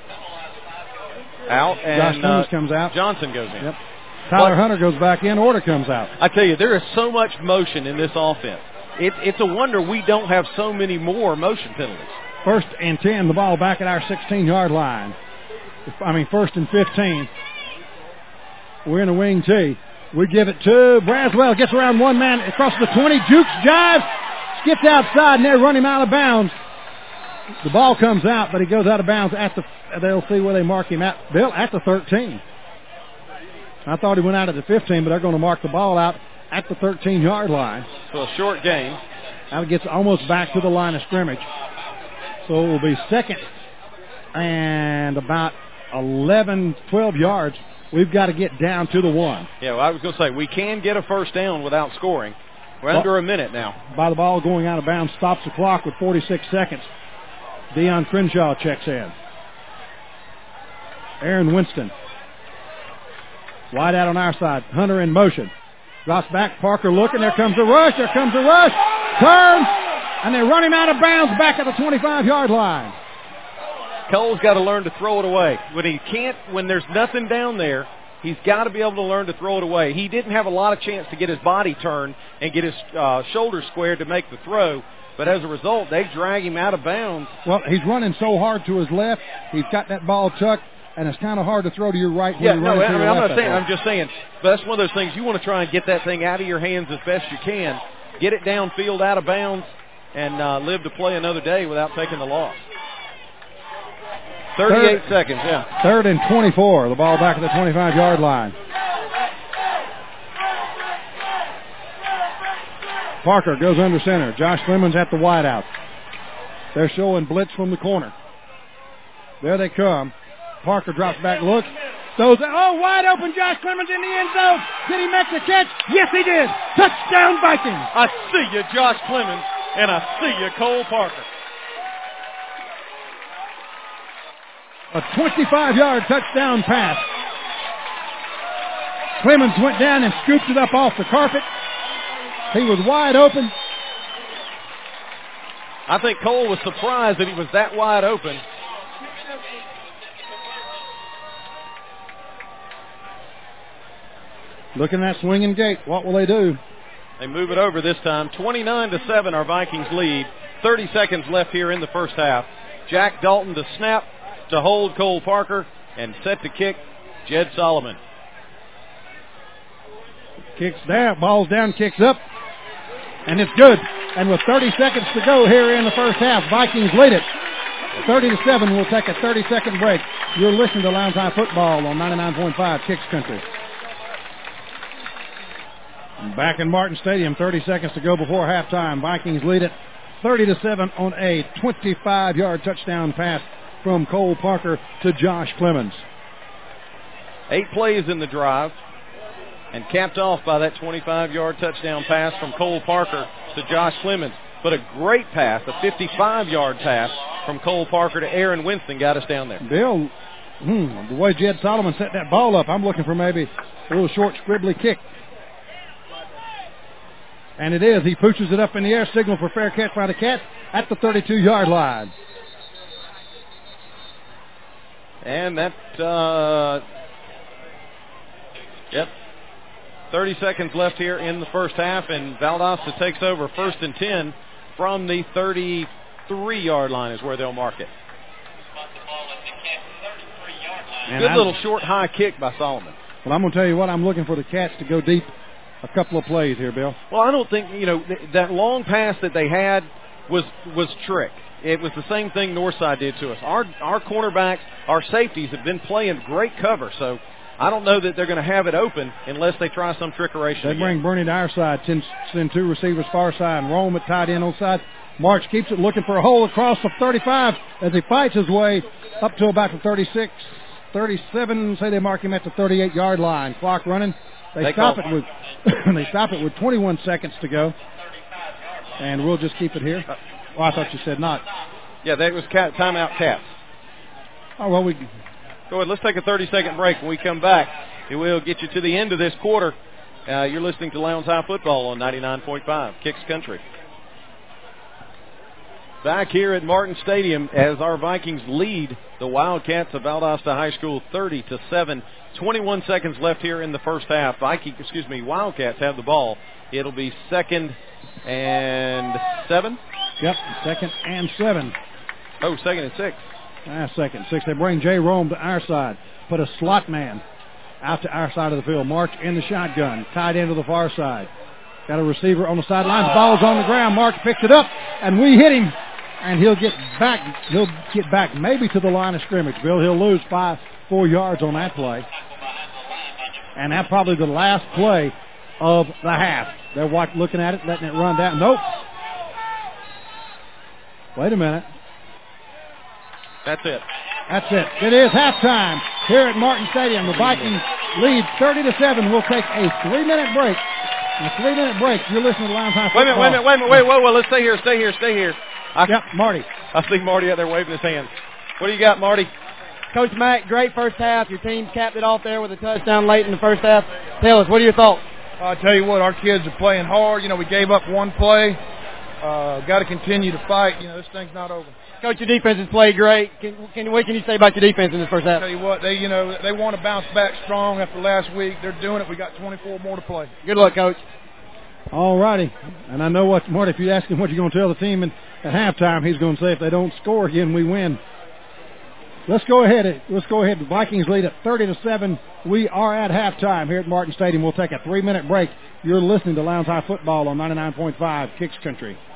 out. And Josh Clemens uh, comes out. Johnson goes in. Yep. Tyler But, Hunter goes back in. Orta comes out. I tell you, there is so much motion in this offense. It, it's a wonder we don't have so many more motion penalties. First and ten, the ball back at our sixteen-yard line. I mean, first and fifteen. We're in a wing tee. We give it to Braswell. Gets around one man across the twenty. Jukes, jives, skips outside, and they run him out of bounds. The ball comes out, but he goes out of bounds at the, they'll see where they mark him at. Bill, at the thirteen. I thought he went out at the fifteen, but they're going to mark the ball out at the thirteen-yard line. So a short gain. Now it gets almost back to the line of scrimmage. So it will be second and about eleven, twelve yards. We've got to get down to the one. Yeah, well, I was going to say, we can get a first down without scoring. We're Well, under a minute now. By the ball going out of bounds, stops the clock with forty-six seconds. Deion Crenshaw checks in. Aaron Winston. Wide out on our side. Hunter in motion. Drops back. Parker looking. There comes the rush. There comes the rush. Turns. And they run him out of bounds back at the twenty-five-yard line. Cole's got to learn to throw it away. When he can't, when there's nothing down there, he's got to be able to learn to throw it away. He didn't have a lot of chance to get his body turned and get his uh, shoulders squared to make the throw. But as a result, they drag him out of bounds. Well, he's running so hard to his left. He's got that ball tucked, and it's kind of hard to throw to your right. Yeah, when no, you're I running mean, to I'm your not left saying. that I'm just saying. But that's one of those things you want to try and get that thing out of your hands as best you can. Get it downfield, out of bounds, and uh, live to play another day without taking the loss. thirty-eight Third, seconds, yeah. Third and twenty-four. The ball back at the twenty-five-yard line. Parker goes under center. Josh Clemens at the wideout. They're showing blitz from the corner. There they come. Parker drops back, looks, Those, oh, wide open, Josh Clemens in the end zone. Did he make the catch? Yes, he did. Touchdown, Vikings. I see you, Josh Clemens, and I see you, Cole Parker. A twenty-five-yard touchdown pass. Clemens went down and scooped it up off the carpet. He was wide open. I think Cole was surprised that he was that wide open. Looking at that swinging gate. What will they do? They move it over this time. twenty-nine to seven, our Vikings lead. thirty seconds left here in the first half. Jack Dalton to snap, to hold Cole Parker, and set to kick Jed Solomon. Kicks down, ball's down, kicks up, and it's good. And with thirty seconds to go here in the first half, Vikings lead it. thirty to seven, we'll take a thirty-second break. You're listening to Lounge High Football on ninety-nine point five Kicks Country. Back in Martin Stadium, thirty seconds to go before halftime. Vikings lead it thirty to seven on a twenty-five-yard touchdown pass from Cole Parker to Josh Clemens. Eight plays in the drive, and capped off by that twenty-five-yard touchdown pass from Cole Parker to Josh Clemens. But a great pass, a fifty-five-yard pass from Cole Parker to Aaron Winston got us down there. Bill, hmm, the way Jed Solomon set that ball up, I'm looking for maybe a little short, scribbly kick. And it is. He pooches it up in the air, signal for fair catch by the Cats at the thirty-two-yard line. And that, uh, yep, thirty seconds left here in the first half, and Valdosta takes over first and ten from the thirty-three-yard line is where they'll mark it. And Good I'm, little short, high kick by Solomon. Well, I'm going to tell you what, I'm looking for the Cats to go deep a couple of plays here, Bill. Well, I don't think, you know, th- that long pass that they had was was trick. It was the same thing Northside did to us. Our our cornerbacks, our safeties have been playing great cover, so I don't know that they're going to have it open unless they try some trickeration. They again. bring Bernie to our side, send, send two receivers far side, and Rome at tight end on side. March keeps it looking for a hole across the thirty-five as he fights his way up to about the thirty-six, thirty-seven. Say they mark him at the thirty-eight-yard line. Clock running. They, they stop call. it with they stop it with twenty-one seconds to go, and we'll just keep it here. Oh, I thought you said not. Yeah, that was cat, timeout Cats. Oh well, we go ahead. Let's take a thirty-second break. When we come back, it will get you to the end of this quarter. Uh, you're listening to Lowndes High Football on ninety-nine point five Kicks Country. Back here at Martin Stadium as our Vikings lead the Wildcats of Valdosta High School thirty to seven. twenty-one seconds left here in the first half. Vikings, excuse me, Wildcats have the ball. It'll be second and seven. Yep, second and seven. Oh, second and six. Ah, second, six. They bring Jay Rome to our side. Put a slot man out to our side of the field. March in the shotgun. Tight end to the far side. Got a receiver on the sidelines. Ball's on the ground. March picks it up, and we hit him. And he'll get back. He'll get back maybe to the line of scrimmage. Bill, he'll lose five, four yards on that play. And that's probably the last play of the half. They're watch, looking at it, letting it run down. Nope. Wait a minute. That's it. That's it. It is halftime here at Martin Stadium. The Vikings lead thirty to seven. We'll take a three-minute break. In a three-minute break, you're listening to Lowndes High Football. Wait a minute, wait a minute, wait a minute, wait, wait, wait. Let's stay here, stay here, stay here. I, yep, Marty. I see Marty out there waving his hands. What do you got, Marty? Coach Mack, great first half. Your team capped it off there with a touchdown late in the first half. Tell us, what are your thoughts? I tell you what, our kids are playing hard. You know, we gave up one play. Uh, got to continue to fight. You know, this thing's not over. Coach, your defense has played great. Can, can, what can you say about your defense in this first half? I tell you what, they you know they want to bounce back strong after last week. They're doing it. We got twenty-four more to play. Good luck, Coach. All righty. And I know what, Marty, if you ask him what you're going to tell the team in, at halftime, he's going to say if they don't score again, we win. Let's go ahead. Let's go ahead. The Vikings lead at thirty to seven. We are at halftime here at Martin Stadium. We'll take a three-minute break. You're listening to Lowndes High Football on ninety-nine point five Kicks Country.